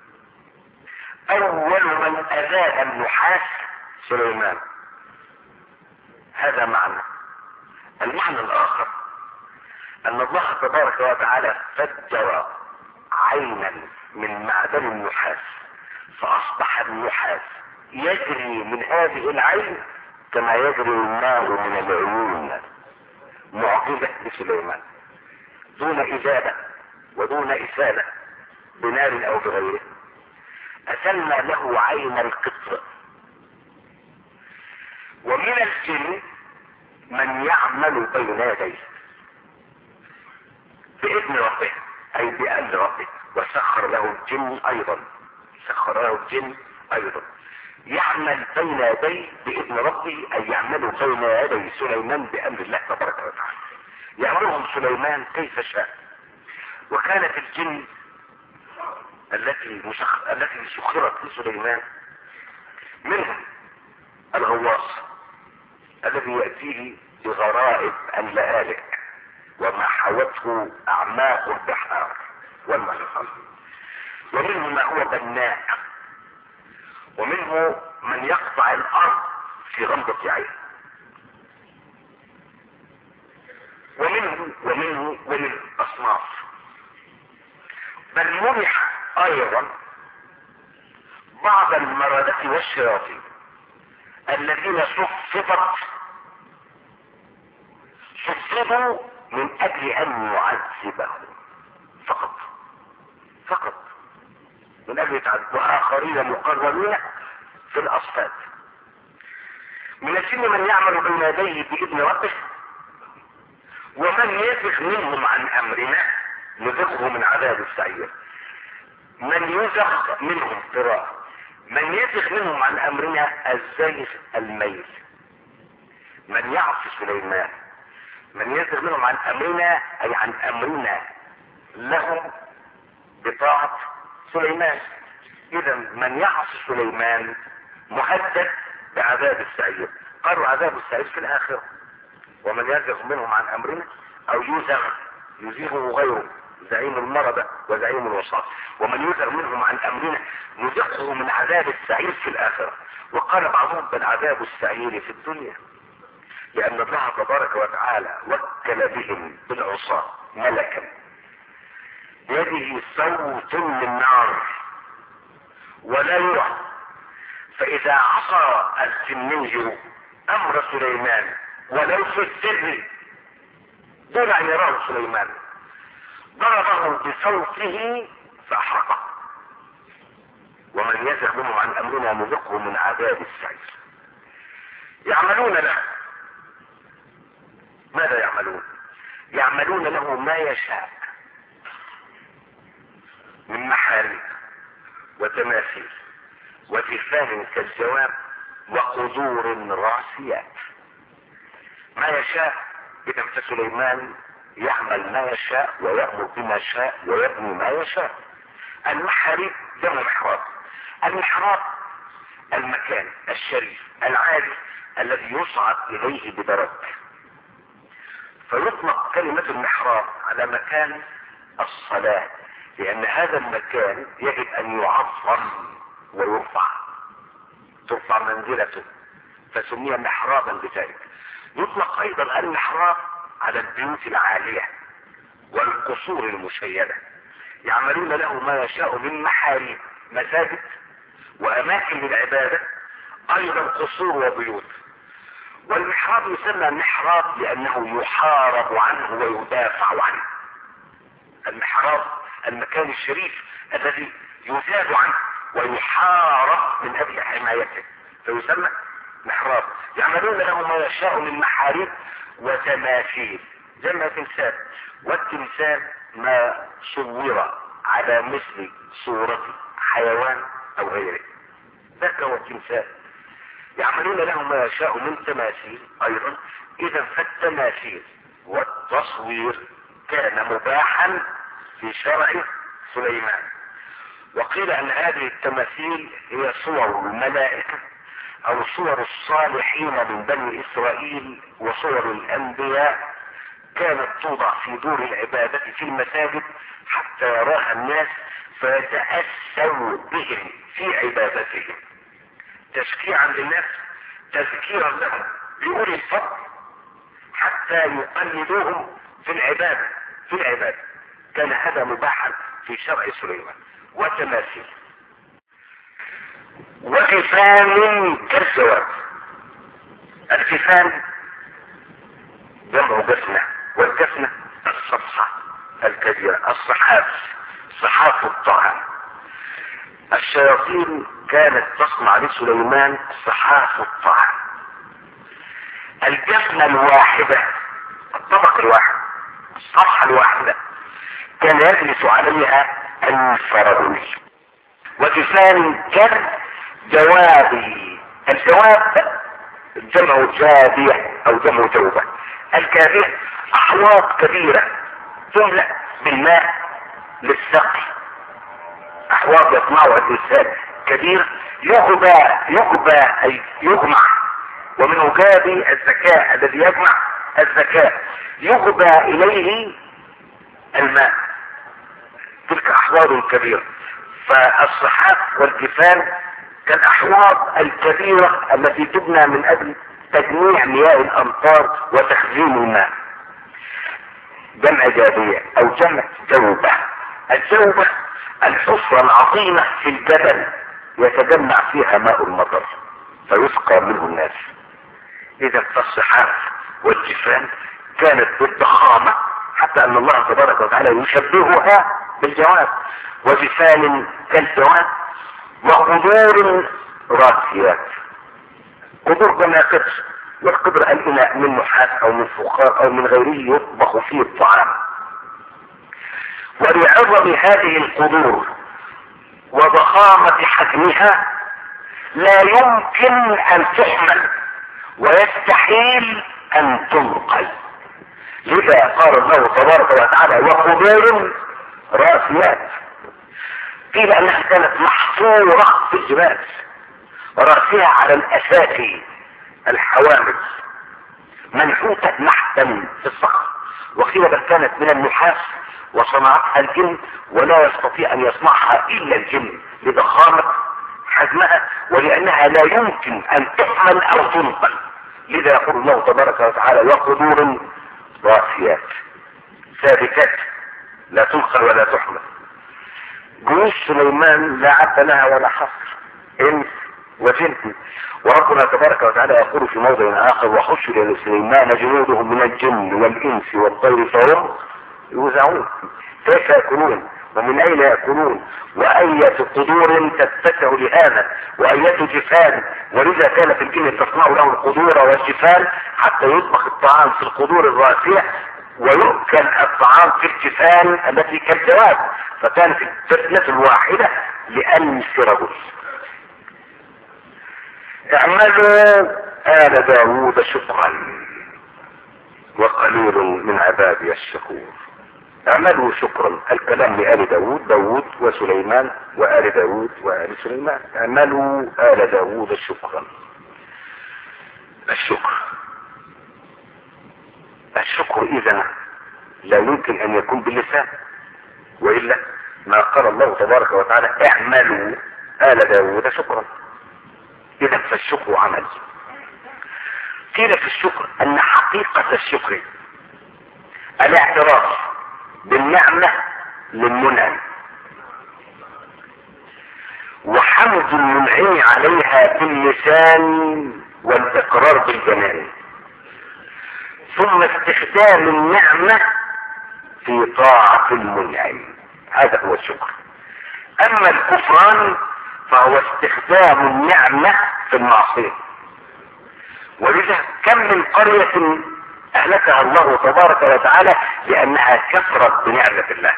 أول من أذاب النحاس سليمان. هذا معنى. المعنى الآخر أن الله تبارك وتعالى فجر عينا من معدن النحاس، فأصبح النحاس يجري من هذه العين كما يجري الماء من العيون. معجزة لسليمان دون إزالة ودون إسالة بنار أو بغيره. أسلنا له عين القطر. ومن الجن من يعمل بين يديه بإذن ربه، أي بأمر ربه، وسخر له الجن أيضا، سخر له الجن أيضا يعمل بين يديه بإذن ربه، أي يعمل بين يدي سليمان بأمر الله تبارك وتعالى، يأمرهم سليمان كيف شاء. وكانت الجن التي سخرت لسليمان منهم الغواص الذي يأتيه بغرائب اللآلئ وما حوته أعماق البحار والبحار، ومنه ما هو بناء، ومنه من يقطع الأرض في غمضة عين، ومنه أصناف. بل منح أيضا بعض المردة والشياطين الذين صفدوا من أجل أن يعذبهم فقط من أجل تعذب، وآخرين مقررين في الأصفاد. من الجن من يعمل بين يديه بإذن ربه، ومن يزغ منهم عن أمرنا نذقه من عذاب السعير. من يزغ منهم قراءة، من يزغ منهم عن أمرنا الزيغ الميل، من يعصي سليمان، من يزغ منهم عن أمرنا أي عن أمرنا لهم بطاعة سليمان. إذا من يعصي سليمان مهدد بعذاب السعير. قالوا عذاب السعير في الآخرة. ومن يزغ منهم عن أمرنا أو يزيغه غيره زعيم المرضى وزعيم الوساط، ومن يزغ منهم عن أمرنا نذقه من عذاب السعير في الآخرة. وقال بعضهم بل عذاب السعير في الدنيا، لأن الله تبارك وتعالى وكل بهم بالعصاة ملكا يده صوت من نار ولا يرى، فاذا عصى الجني امر سليمان ولو في السر دون ان يراه سليمان ضربه بصوته فاحرقه، ومن يزغ منهم عن امرنا نذقه من عذاب السعير. يعملون له، ماذا يعملون؟ يعملون له ما يشاء من محاريب وتماثيل وجفان كالجواب وقدور راسيات. ما يشاء، اذا فسليمان يعمل ما يشاء ويأمر بما شاء ويبني ما يشاء. المحاريب جمع محراب. المحراب المكان الشريف العالي الذي يصعد اليه بدرج، فيطلق كلمة المحراب على مكان الصلاة، لان هذا المكان يجب ان يعظم ويرفع، ترفع منزلته فسمي محرابا بذلك. يطلق ايضا المحراب على البيوت العالية والقصور المشيدة. يعملون له ما يشاء من محاريب، مساجد واماكن للعبادة، ايضا قصور وبيوت. والمحراب يسمى محراب لانه يحارب عنه ويدافع عنه. المحراب المكان الشريف الذي يزاد عنه ويحارب من اجل حمايته فيسمى محراب. يعملون له ما يشاء من محاريب وتماثيل، جمع تمثال، والتمثال ما صور على مثل صورة حيوان او غيره، ذاك هو التمثال. يعملون له ما يشاء من تماثيل ايضا. اذا فالتماثيل والتصوير كان مباحا في شرع سليمان. وقيل ان هذه التماثيل هي صور الملائكة او صور الصالحين من بني اسرائيل وصور الانبياء، كانت توضع في دور العبادة في المساجد حتى يراها الناس فيتأسوا بهم في عبادتهم، تشجيعا للناس، تذكيرا لهم بأولي الفضل حتى يقلدوهم في العبادة. كان هذا مباحا في شرع سليمان. وتماثيل وجفان كالجواب. الجفان جمع جفنة، والجفنة الصفحة الكبيرة، الصحاف، صحاف الطعام. الشياطين كانت تصنع لسليمان صحاف الطعام. الجفنة الواحدة، الطبق الواحد، الصفحة الواحدة كان يجلس عليها الفرعون. وجفان كالجواب. الجواب جمع جابية او جمع جوبة. الجابية احواض كبيرة تملأ بالماء للسقي، احواض يصنعها الانسان كبير يجبى اي يجمع، ومنه جابي الذكاء الذي يجمع الذكاء، يجبى اليه الماء. تلك احواض كبيرة. فالصحاف والجفان كالاحواض الكبيرة التي تبنى من اجل تجميع مياه الامطار وتخزين الماء. جمع جابية او جمع جوبة. الجوبة الحفرة العظيمة في الجبل يتجمع فيها ماء المطر فيسقى منه الناس. اذا فالصحاف والجفان كانت بالضخامة حتى ان الله تبارك وتعالى يشبهها بالجواب. وجفان كالجواب وقدور راسيات. قدور جمع قدر، والقدر الاناء من نحاس او من فخار او من غيره يطبخ فيه الطعام. ولعظم هذه القدور وضخامة حجمها لا يمكن ان تحمل ويستحيل ان تنقل. لذا قال الله تبارك وتعالى وقدور راسيات. قيل انها كانت محصورة في الجبال راسها على الاساسي الحوامل منحوتة نحتا في الصخر. وقيل بل كانت من النحاس وصنعتها الجن ولا يستطيع ان يصنعها الا الجن لضخامة حجمها ولانها لا يمكن ان تحمل او تنقل. لذا يقول الله تبارك وتعالى وقدور راسيات ثابتات لا تنقل ولا تحمل. جيوش سليمان لا عد لها ولا حصر، انس وجن. وربنا تبارك وتعالى يقول في موضع اخر: وحشر لسليمان جنوده من الجن والانس والطير فهم يوزعون. كيف ياكلون ومن اين ياكلون واية قدور تتسع لهذا واية جفان، ولذا كانت الجن تصنع له القدور والجفان حتى يطبخ الطعام في القدور الراسية ويؤكل الطعام في الجفان التي كالجواد، فكانت الفتنة الواحدة لأنس رجل. اعملوا آل داود شكرا وقليل من عبادي الشكور. اعملوا شكرا، الكلام لآل داود، داود وسليمان وآل داود وآل سليمان. اعملوا آل داود شكرا. الشكر اذا لا يمكن ان يكون باللسان، وإلا ما قال الله تبارك وتعالى: اعملوا آل داود شكرا. اذا فالشكر عمل. قيل في الشكر ان حقيقة الشكر الاعتراف بالنعمة للمنعم وحمد المنعم عليها باللسان والاقرار بالجنان، ثم استخدام النعمة في طاعة المنعم. هذا هو الشكر. اما الكفران فهو استخدام النعمة في المعصية. ولذا كم من قرية اهلكها الله تبارك وتعالى لانها كفرت بنعمة الله،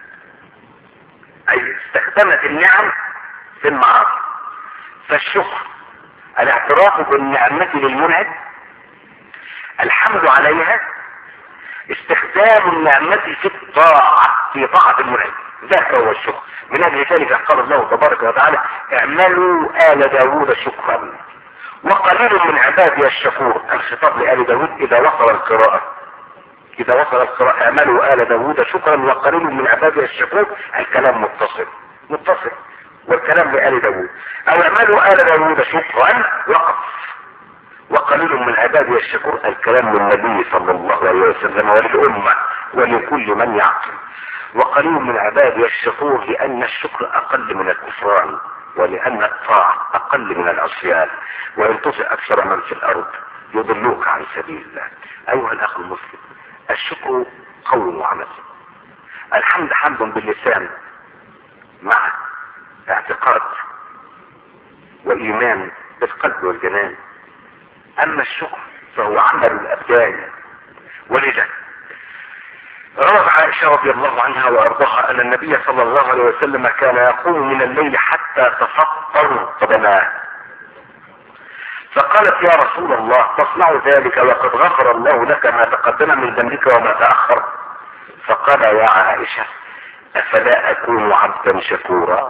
اي استخدمت النعم في المعاصي. فالشكر الاعتراف بالنعمة للمنعم، الحمد عليها، استخدام النعمة في الطاعة، في طاعة المنعم. ذاك هو الشكر. من اجل ذلك قال الله تبارك وتعالى: اعملوا آل داود شكرا وقليل من عبادي الشكور. الخطاب لآل داود اذا وصل القراءة، اعملوا آل داود شكرا وقليل من عبادي الشكور، الكلام متصل والكلام لآل داود. او اعملوا آل داود شكرا وقف، وقليل من عبادي الشكور الكلام للنبي صلى الله عليه وسلم وللأمة ولكل من يعقل. وقليل من عبادي الشكور لأن الشكر أقل من الكفران، ولأن الطاعة أقل من العصيان، وإن تطع أكثر من في الأرض يضلوك عن سبيل الله. أيها الأخ المسلم، الشكر قول وعمل. الحمد حمد باللسان مع اعتقاد وإيمان بالقلب والجنان. اما الشكر فهو عمل الابدان. ولذا روى عائشة رضي الله عنها وارضاها ان النبي صلى الله عليه وسلم كان يقوم من الليل حتى تفطر قدماه، فقالت: يا رسول الله تصنع ذلك وقد غفر الله لك ما تقدم من ذنبك وما تأخر؟ فقال: يا عائشة افلا اكون عبدا شكورا؟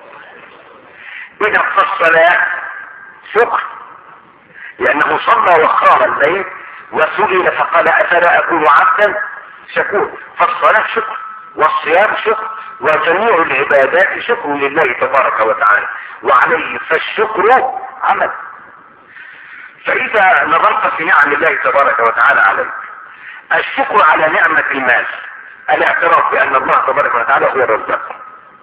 اذا فالصلاة شكر، لأنه صلى وقام الليل وسئل فقال: أفلا أكون عبدا شكور؟ فالصلاة شكر والصيام شكر وجميع العبادات شكر لله تبارك وتعالى، وعليه فالشكر عمل. فإذا نظرت في نعم الله تبارك وتعالى عليك، الشكر على نعمة المال، الاعتراف بأن الله تبارك وتعالى هو الرزاق،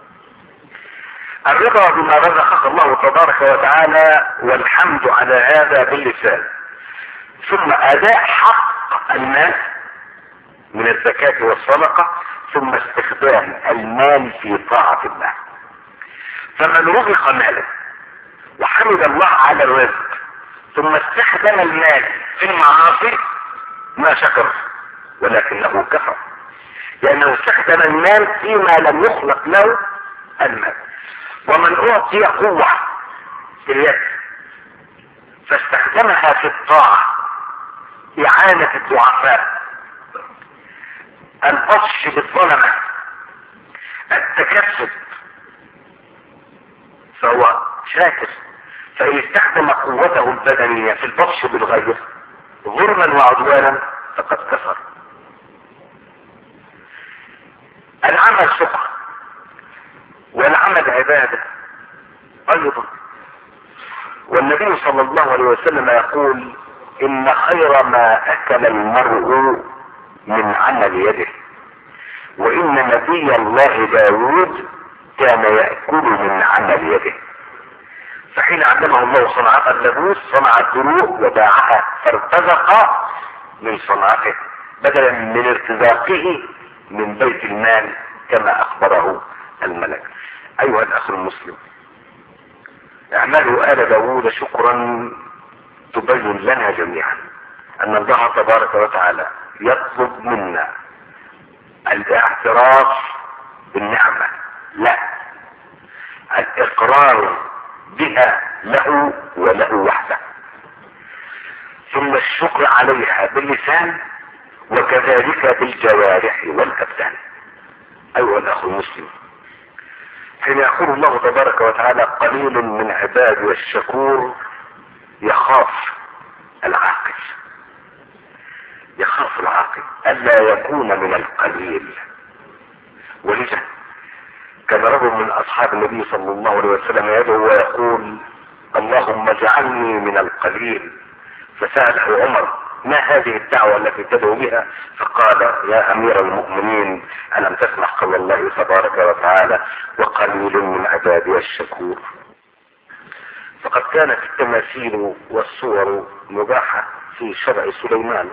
الرضا بما رزقك الله تبارك وتعالى والحمد على هذا باللسان، ثم اداء حق المال من الزكاة والصدقة، ثم استخدام المال في طاعة الله. فمن رزق مالا وحمد الله على الرزق ثم استخدم المال في المعاصي ما شكر ولكنه كفر، لانه استخدم المال فيما لم يخلق له المال. ومن اعطي قوة في اليد فاستخدمها في الطاعة، اعانة الضعفاء، البطش بالظلمة، التكسب، فهو شاكر. فإن استخدم قوته البدنية في البطش بالغير ظلما وعدوانا فقد كفر. العمل شكر والعمل عبادة ايضا. والنبي صلى الله عليه وسلم يقول: ان خير ما اكل المرء من عمل يده. وان نبي الله داود كان يأكل من عمل يده. فحين علمه الله صنعة اللبوس صنع الدروع وباعها فارتزق من صنعته بدلا من ارتزاقه من بيت المال كما اخبره الملك. ايها الاخ المسلم، اعملوا آل داود شكرا تبين لنا جميعا ان الله تبارك وتعالى يطلب منا الاعتراف بالنعمة، لا الاقرار بها له وله وحده، ثم الشكر عليها باللسان وكذلك بالجوارح والابدان. ايها الاخ المسلم، حين يقول الله تبارك وتعالى قليل من عبادي الشكور يخاف العاقل، يخاف العاقل الا يكون من القليل. ولذا كان رجل من اصحاب النبي صلى الله عليه وسلم يدعو ويقول اللهم اجعلني من القليل. فسأله عمر ما هذه الدعوة التي تدعو بها؟ فقال يا امير المؤمنين الم تسمع قول الله تبارك وتعالى وقليل من عبادي الشكور. فقد كانت التماثيل والصور مباحة في شرع سليمان،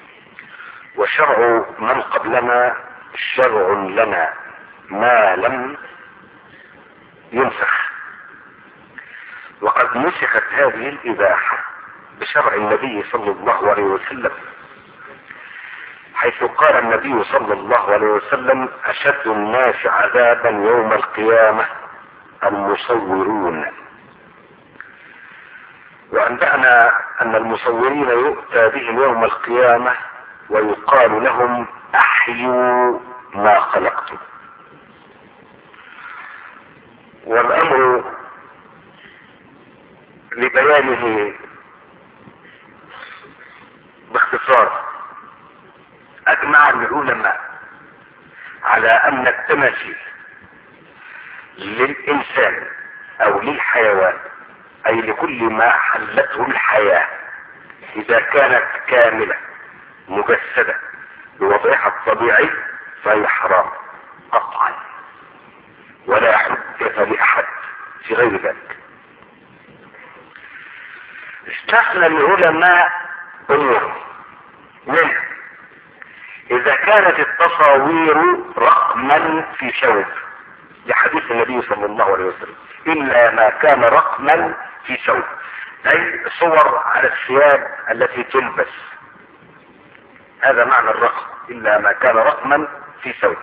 وشرع من قبلنا شرع لنا ما لم ينسخ. وقد نسخت هذه الإباحة بشرع النبي صلى الله عليه وسلم، حيث قال النبي صلى الله عليه وسلم أشد الناس عذابا يوم القيامة المصورون. وأنبأنا أن المصورين يؤتى بهم يوم القيامة ويقال لهم أحيوا ما خلقتم. والأمر لبيانه باختصار أجمع العلماء على أن التماثيل للإنسان أو للحيوان أي لكل ما حلته الحياة إذا كانت كاملة مجسدة بوضعها الطبيعي فهي حرام قطعا، ولا حجة لأحد في غير ذلك. استثنى العلماء امور منها اذا كانت التصاوير رقما في ثوب، لحديث النبي صلى الله عليه وسلم الا ما كان رقما في ثوب، اي صور على الثياب التي تلبس، هذا معنى الرقم، الا ما كان رقما في ثوب.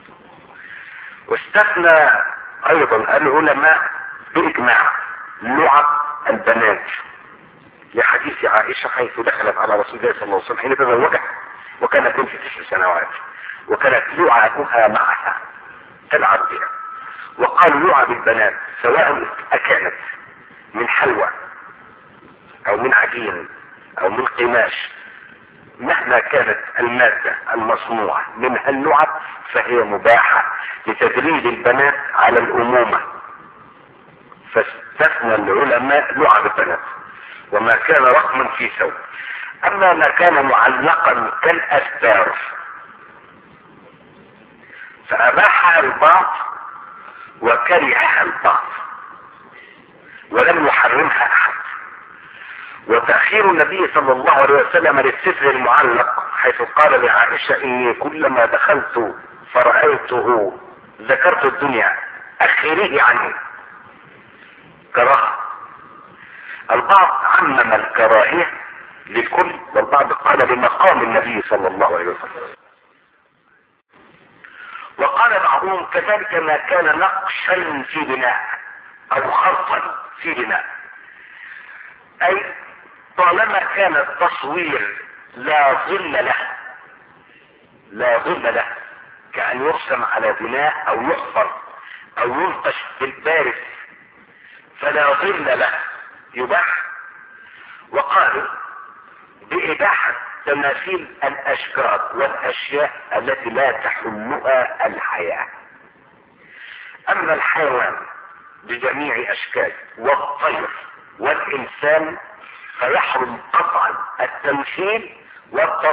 واستثنى ايضا العلماء باجماع لعب البنات، لحديث عائشة حيث دخلت على رسول الله صلى الله عليه وسلم حين تزوجها وكانت بنت 9 سنوات، وكانت لعبها معها تلعب بها. وقالوا لعب البنات سواء أكانت من حلوى أو من عجين أو من قماش، مهما كانت المادة المصنوعة منها اللعب فهي مباحة لتدريب البنات على الأمومة. فاستثنى العلماء لعب البنات وما كان رقما في ثوب. اما ما كان معلقا كالاستار فاباحها البعض وكرهها البعض ولم يحرمها احد. وتأخير النبي صلى الله عليه وسلم للستر المعلق حيث قال لعائشة اني كلما دخلت فرأيته ذكرت الدنيا اخريه عني كراهة. البعض عمم الكراهية للكل والبعض قال بمقام النبي صلى الله عليه وسلم. وقال بعضهم كذلك ما كان نقشا في بناء او خرطا في بناء، اي طالما كان التصوير لا ظل له، لا ظل له، كأن يرسم على بناء او يحفر او ينقش بالبارد فلا ظل له يباح. وقالوا بإباحة تماثيل الأشجار والأشياء التي لا تحلها الحياة. أما الحيوان بجميع أشكاله والطير والإنسان فيحرم قطعا التمثيل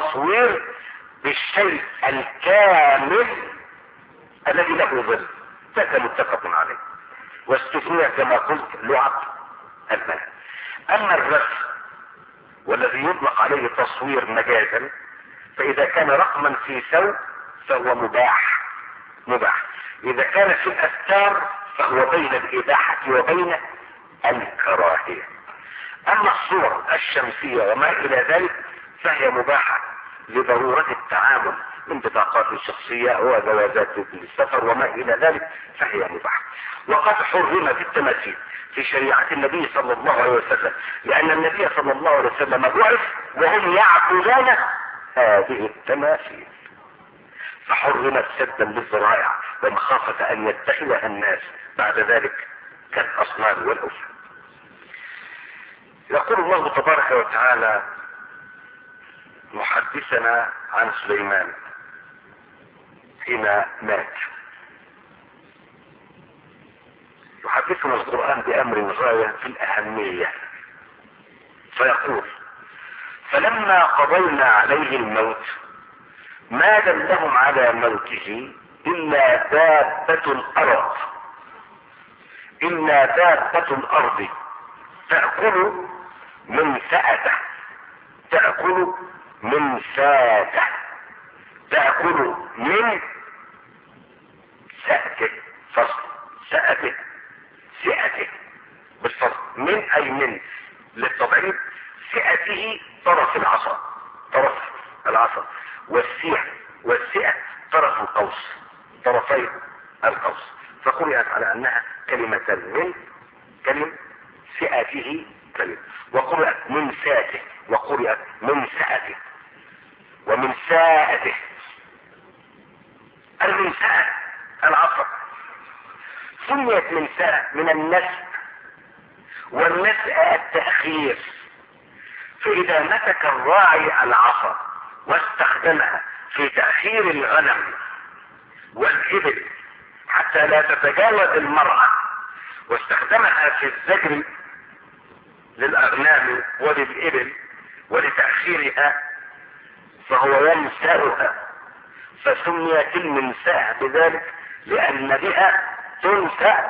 والتصوير بالشيء الكامل الذي له ظل، ذاك متفق عليه. واستثنى كما قلت لعب المال. اما الرسم والذي يطلق عليه تصوير مجازا، فاذا كان رقما في ثوب فهو مباح. اذا كان في الاستار فهو بين الاباحة وبين الكراهية. اما الصور الشمسية وما الى ذلك فهي مباحة لضرورة التعامل من بطاقات الشخصية وجوازات السفر وما الى ذلك، فهي مباحة. وقد حرمت التماثيل في شريعة النبي صلى الله عليه وسلم، لان النبي صلى الله عليه وسلم بعث وهم يعبدون هذه التماثيل، فحرمت سدا للذرائع ومخافة ان يتخذها الناس بعد ذلك كالاصنام والاوثان. يقول الله تبارك وتعالى محدثنا عن سليمان حين مات، يحدثنا القرآن بأمر غاية في الأهمية، فيقول: فلما قضينا عليه الموت ما دلهم على موته إلا دابة الأرض تأكل من سأته سأته بالفصل، من أي من للتضعيف، سأته طرف العصا والسئة طرف القوس، طرفي القوس، فقرأت على أنها كلمة من كلمة سئته كلمة، وقرأت من ساته وقرأت من سأته ومن ساءته. المنساء العصا سميت منساء من النسء، والنسء التأخير، فإذا مسك الراعي العصا واستخدمها في تأخير الغنم والإبل حتى لا تتجاوز المرأة، واستخدمها في الزجر للأغنام وللإبل ولتأخيرها، فهو ينسأها، فسميت المنساء بذلك لأن بها تنسى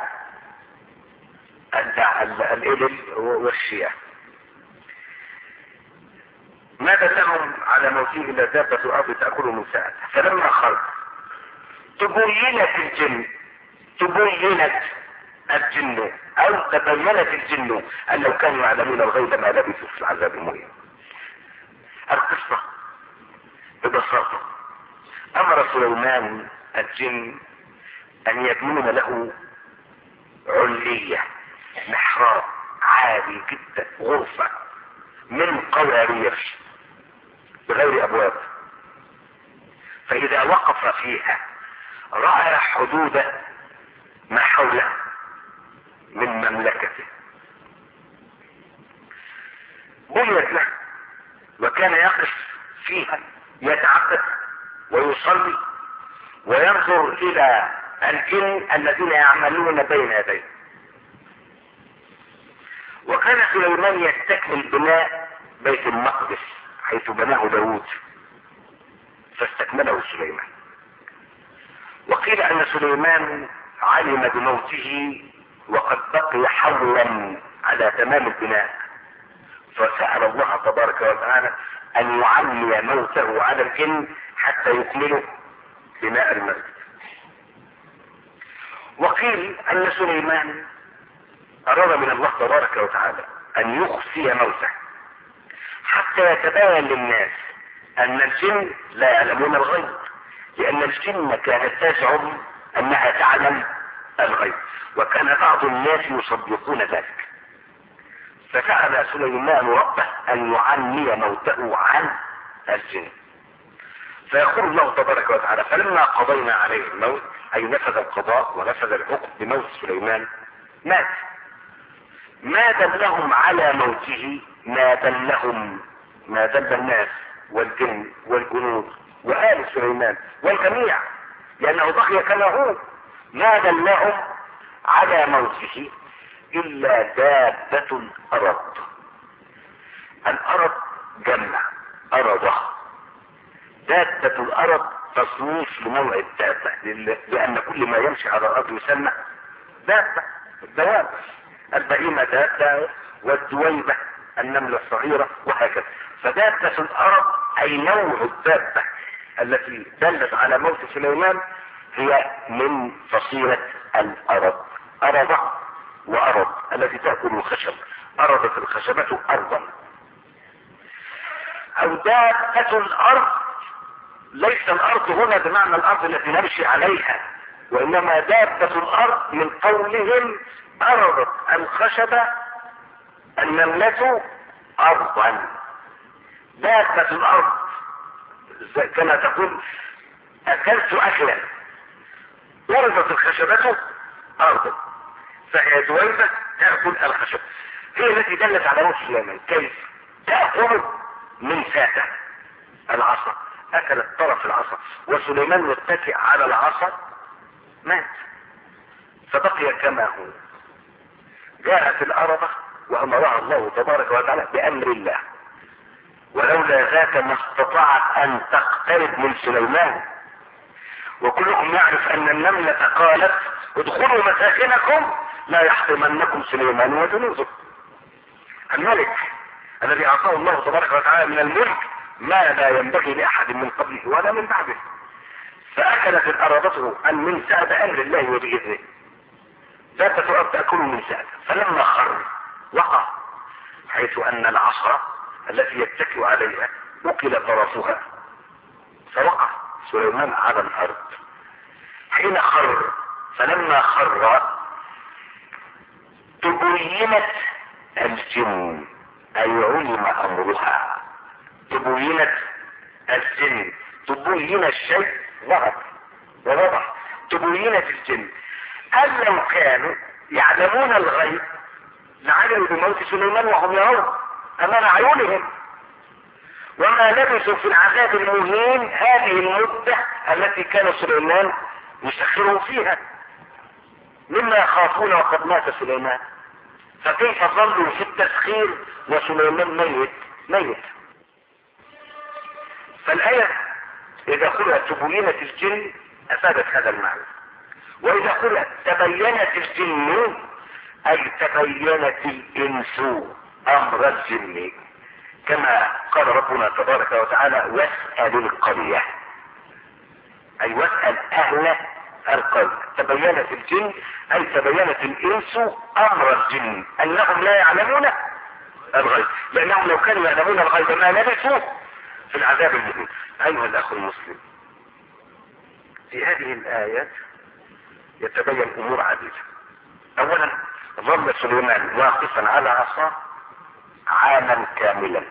الإبل والشياه. ما دلهم على موته إلا دابة الأرض تأكل من ساعته. فلما خرج تبينت الجن أو تبينت الجن أن لو كانوا يعلمون الغيب ما لبثوا في العذاب المهين. القصة ببساطة: أمر سليمان الجن أن يبنون له علية، محراب عالي جدا، غرفة من قوارير بغير أبواب، فإذا وقف فيها رأى حدود ما حوله من مملكته. بنيت له وكان يقف فيها يتعبد ويصلي وينظر إلى الجن الذين يعملون بين يديه. وكان سليمان يستكمل بناء بيت المقدس حيث بناه داود، فاستكمله سليمان. وقيل أن سليمان علم بموته وقد بقي حولا على تمام البناء، فسأل الله تبارك وتعالى أن يعلي موته على الجن حتى يكملوا بناء المسجد. وقيل أن سليمان أراد من الله تبارك وتعالى أن يخفي موته حتى يتبين للناس أن الجن لا يعلمون الغيب، لأن الجن كانت تزعم أنها تعلم الغيب، وكان بعض الناس يصدقون ذلك. فسأل سليمان ربه أن يعمي موته عن الجن. فيقول الله تبارك وتعالى: فلما قضينا عليه الموت، أي نفذ القضاء ونفذ الحكم بموت سليمان، مات. ما دلهم على موته ما دل الناس والجن والجنود وآل سليمان والجميع، لأنه بقي كما هو، ما دلهم على موته إلا دابة الأرض. الأرض جمع أرضه، دابة الأرض تصنيف لنوع الدابة، لان كل ما يمشي على الارض يسمى دابة. الدواب، البهيمة دابة، والدويبة النملة الصغيرة، وهكذا. فدابة الارض اي نوع الدابة التي دلت على موت سليمان هي من فصيلة الارض. ارض وارض التي تأكل الخشب، ارضت الخشبة ارضا. او دابة الارض، ليس الارض هنا بمعنى الارض التي نمشي عليها، وانما دابة الارض من قولهم ارضت الخشب النملة ارضا. دابة الارض كما تقول اكلت اكلا، ورثت الخشبة ارضا، فهي دويبة تأكل الخشب. هي التي دلت على موت سليمان. كيف؟ تأكل من ساته العصا، اكلت طرف العصا، وسليمان متكئ على العصا مات، فبقي كما هو. جاءت الأرض وأمرها الله تبارك وتعالى بأمر الله، ولولا ذاك ما استطاعت أن تقترب من سليمان. وكلكم يعرف أن النملة قالت ادخلوا مساكنكم لا يحطمنكم سليمان وجنوده. الملك الذي أعطاه الله تبارك وتعالى من الملك ما لا ينبغي لأحد من قبله ولا من بعده، فأكلت الأرضة أن من سعد أمر الله وبإذنه. ذات الأرض تأكل من سعد، فلما خر وقع، حيث أن العصا التي يتكئ عليها أكل طرفها، فوقع سليمان على الأرض. حين خر، فلما خر تبينت الجن، أي علم أمرها. تبينت الجن، تبين الشيء ظهر ووضح، تبينت الجن. هل لو كانوا يعلمون الغيب لعلموا بموت سليمان وهم يرون امام عيونهم، وما لبثوا في العذاب المهين هذه المدة التي كان سليمان يسخرهم فيها، مما يخافون وقد مات سليمان. فكيف ظلوا في التسخير وسليمان ميت؟ فالآية إذا قرأت تبينت الجن أفادت هذا المعنى، وإذا قرأت تبينت الجن أي تبينت الإنس أمر الجن، كما قال ربنا تبارك وتعالى واسأل القرية، أي واسأل أهل القرية. تبينت الجن أي تبينت الإنس أمر الجن، أنهم لا يعلمون الغيب، لأنهم لو كانوا يعلمون الغيب ما لبثوا في العذاب المهين. أيها الأخ المسلم، في هذه الآيات يتبين أمور عديدة. أولا، ظل سليمان واقفا على عصاه عاما كاملا.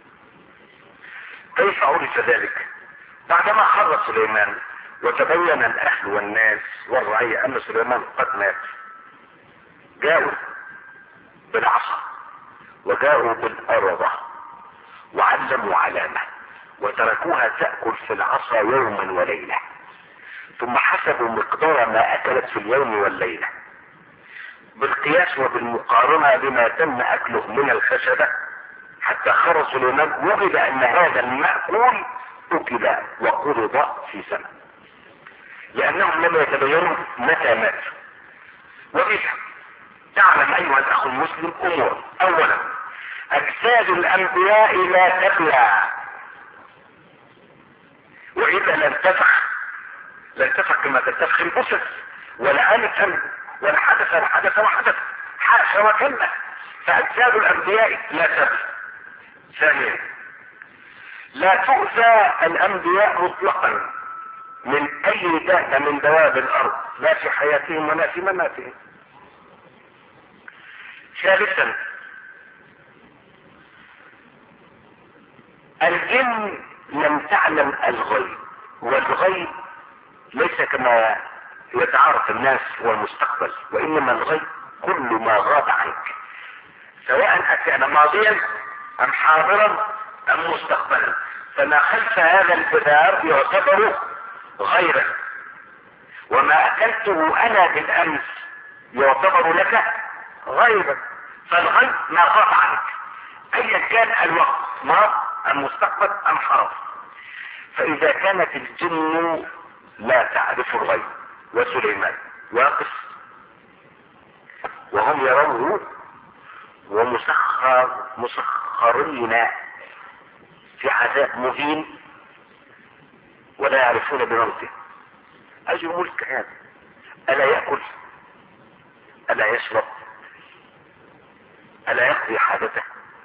كيف عرف ذلك؟ بعدما خر سليمان وتبين الأهل والناس والرعية أن سليمان قد مات، جاءوا بالعصا وجاءوا بالأرضة وعلموا علامة وتركوها تأكل في العصا يوما وليلة، ثم حسبوا مقدار ما أكلت في اليوم والليلة بالقياس وبالمقارنة بما تم أكله من الخشبة حتى خر سليمان، وجد أن هذا المأكول أكل وقرض في سنة، لأنهم لم يتبينوا متى مات. وإذا تعلم أيها الأخ المسلم أمور. أولا، أجساد الأنبياء لا تبلى، وإذا لم تفع كما تتفخ الأسس، ولا أمثل ولا حدث وحدث، حاشا وكلا، فأجساد الأنبياء لا تبلى. ثانيا، لا تؤذى الأنبياء مطلقا من أي دابة من دواب الأرض، لا في حياتهم ولا في مماتهم. ثالثا، الجن لم تعلم الغيب، والغيب ليس كما يتعارف الناس هو المستقبل، وإنما الغيب كل ما غاب عنك، سواء أكان ماضيا أم حاضرا أم مستقبلا. فما خلف هذا الجدار يعتبر غيبا، وما أكلته أنا بالأمس يعتبر لك غيبا. فالغيب ما غاب عنك أيا كان الوقت، ماض أم مستقبل أم حاضر. فإذا كانت الجن لا تعرف الغيب وسليمان واقف وهم يرونه ومسخرين في عذاب مهين ولا يعرفون بموته، أي ملك هذا؟ ألا يأكل؟ ألا يشرب؟ ألا يقضي حاجته؟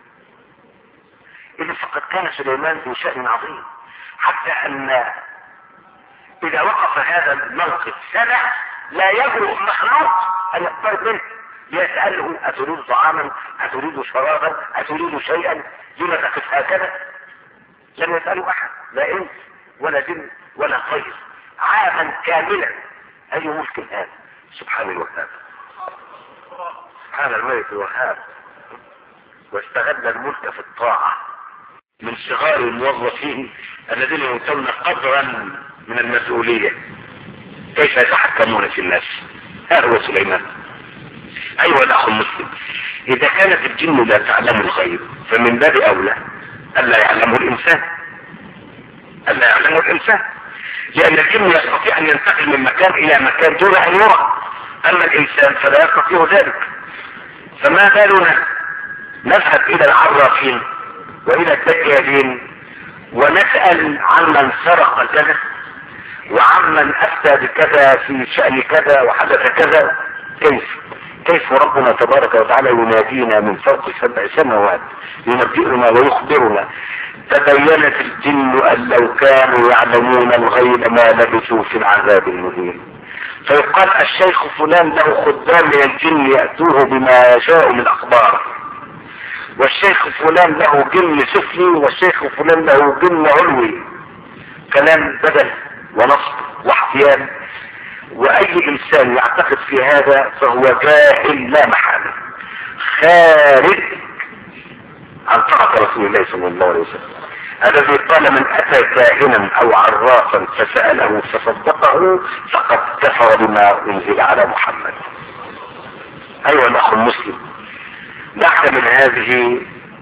إذا فقد كان سليمان ذو شأن عظيم، حتى أن إذا وقف هذا الموقف سنة لا يجرؤ مخلوق أن يقترب منه يسأله أتريد طعاما؟ أتريد شرابا؟ أتريد شيئا؟ لما تقف هكذا؟ لم يسأله أحد، لا إنس ولا جن ولا طير، عاما كاملا. أي ملك هذا؟ سبحان الوهاب، سبحان الملك الوهاب. واستغل الملك في الطاعة من صغار الموظفين الذين يؤتون قدرا من المسؤولية كيف يتحكمون في الناس. هذا هو سليمان. أيها الأخ المسلم، إذا كانت الجن لا تعلم الغيب فمن باب أولى ألا يعلمه الإنسان، ألا يعلمه الإنسان، لأن الجن يستطيع أن ينتقل من مكان إلى مكان دون أن يرى، أما الإنسان فلا يستطيع ذلك. فما بالنا نذهب إلى العرافين وإلى الدجالين ونسأل عمن سرق كذا وعمن أفتى بكذا في شأن كذا وحدث كذا؟ كيف ربنا تبارك وتعالى ينادينا من فوق 7 سماوات ينبئنا ويخبرنا؟ تبينت الجن أن لو كانوا يعلمون الغيب ما لبثوا في العذاب المهين. فيقال الشيخ فلان له خدام من الجن يأتوه بما يشاء من أخبار، والشيخ فلان له جن سفلي والشيخ فلان له جن علوي. كلام بدل ونصب واحتيال، واي انسان يعتقد في هذا فهو جاهل لا محالة، خارج عن طاعة رسول الله صلى الله عليه وسلم، الذي قال من اتى كاهنا او عرافا فسأله فصدقه فقد كفر بما انزل على محمد. ايها الاخ المسلم، دعك من هذه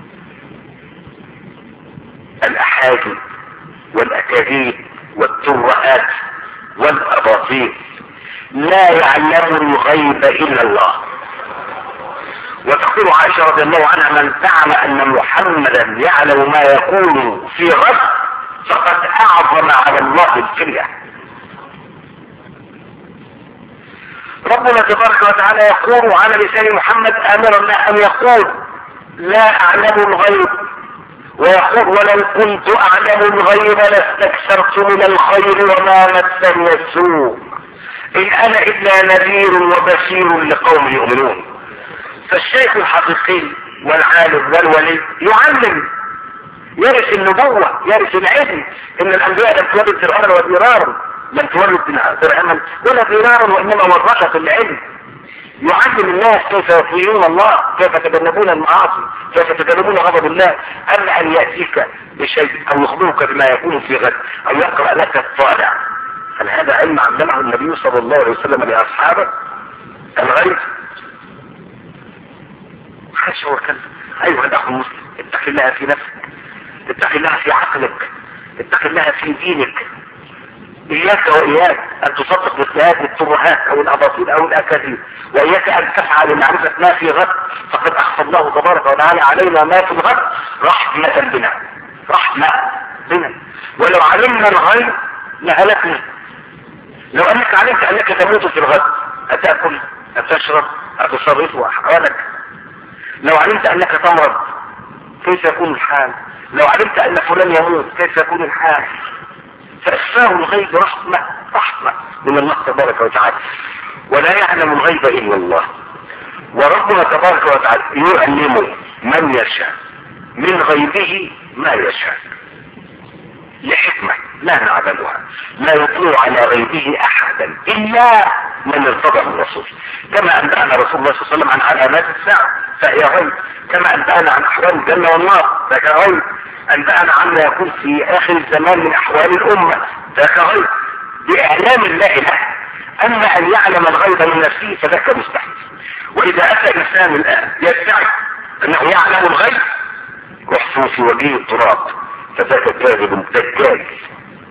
الاحاديث والاكاذيب والترهات والاباطيل. لا يعلم الغيب الا الله. وتقول عائشة رضي الله عنها من زعم ان محمدا يعلم ما يكون في غد فقد اعظم على الله الفرية. ربنا تبارك وتعالى يقول على لسان محمد امرنا ان يقول لا اعلم الغيب، ويقول ولو كنت اعلم الغيب لاستكثرت من الخير وما مسني السوء ان انا الا نذير وبشير لقوم يؤمنون. فالشيخ الحقيقي والعالم والولي يعلم، يرث النبوة، يرث العلم. ان الانبياء لم تولد درعا ودرارا، لم تولد درعا ولا درارا، وانما ورثت العلم. يعلم الناس كيف يطيعون الله، كيف يتجنبون المعاصي، كيف يتجنبون غضب الله. اما ان ياتيك بشيء او يخبرك بما يكون في غد او يقرا لك الطالع، هل هذا علم علمه النبي صلى الله عليه وسلم لاصحابه؟ الغيب حاشا وكلا. ايها الاخ المسلم، اتق الله في نفسك، اتق الله في عقلك، اتق الله في دينك. اياك واياك ان تصدق مثل الترهات او الاباطيل او الاكاذيب، واياك ان تسعى لمعرفه ما في غد، فقد اخفى الله تبارك وتعالى علينا ما في الغد رحمه بنا، رحمه بنا. ولو علمنا الغيب لهلكنا. لو انك علمت انك تموت في الغد اتاكل اتشرب اتصرف احوالك؟ لو علمت انك تمرض كيف يكون الحال؟ لو علمت ان فلان يموت كيف يكون الحال؟ فإخفاء الغيب رحمة من الله تبارك وتعالى. ولا يعلم الغيب إلا الله. وربنا تبارك وتعالى يعلم من يشاء من غيبه ما يشاء لحكمة لا نعلمها، لا يطلع على غيبه أحدا إلا من ارتضى الرسول. كما أنبأنا رسول الله صلى الله عليه وسلم عن علامات الساعة فهي غيب، كما أنبأنا عن أحوال الجنة والنار فهي غيب، أنبأنا عما يكون في آخر الزمان من أحوال الأمة ذاك غيب بإعلام الله له. أما أن يعلم الغيب من نفسه فذاك مستحيل. وإذا أتى إنسان الآن يدعي أنه يعلم الغيب واحفظ في وجهه التراب فذاك كاذب دجال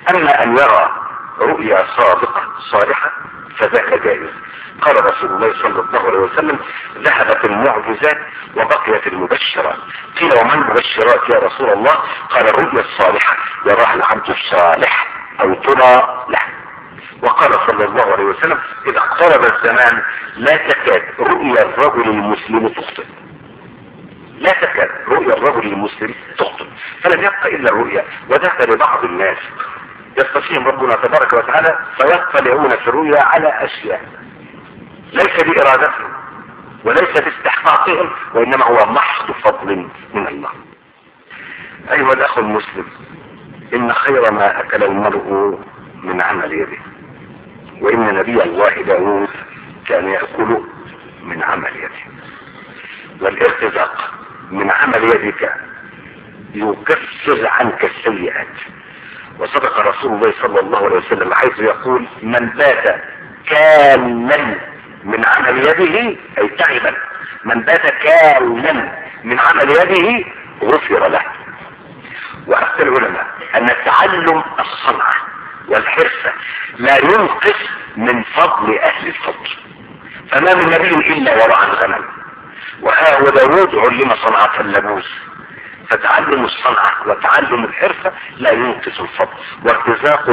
اما ان يرى رؤيا صادقة صالحة فذاك جائز. قال رسول الله صلى الله عليه وسلم ذهبت المعجزات وبقيت المبشرات. قيل وما المبشرات يا رسول الله؟ قال الرؤيا الصالحة يراها العبد الصالح او ترى له. وقال صلى الله عليه وسلم اذا اقترب الزمان لا تكاد رؤيا الرجل المسلم تخطئ. لا تكاد رؤيا الرجل المسلم تخطئ، فلم يبقى الا الرؤيا. وذهب لبعض الناس يستطيعهم ربنا تبارك وتعالى فيطلعون في الرؤيا على اشياء ليس بارادتهم وليس باستحقاقهم، وانما هو محض فضل من الله. ايها الاخ المسلم، ان خير ما اكل المرء من عمل يده، وان نبي الله داود كان يأكل من عمل يده. والارتزاق من عمل يدك يكفر عنك السيئات. وصدق رسول الله صلى الله عليه وسلم حيث يقول من بات كاملا من عمل يده اي تعبا، من بات كاملا من عمل يده غفر له. وافتى العلماء ان تعلم الصنعة والحرفة لا ينقص من فضل اهل الفضل، فما من نبي الا ورعى الغنم، وها هو داود علم صنعة اللبوس. فتعلم الصنعة وتعلم الحرفة لا ينقص الفضل. وارتزاق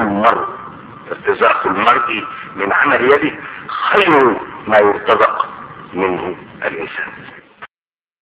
المرء من عمل يده خير ما يرتزق منه الانسان.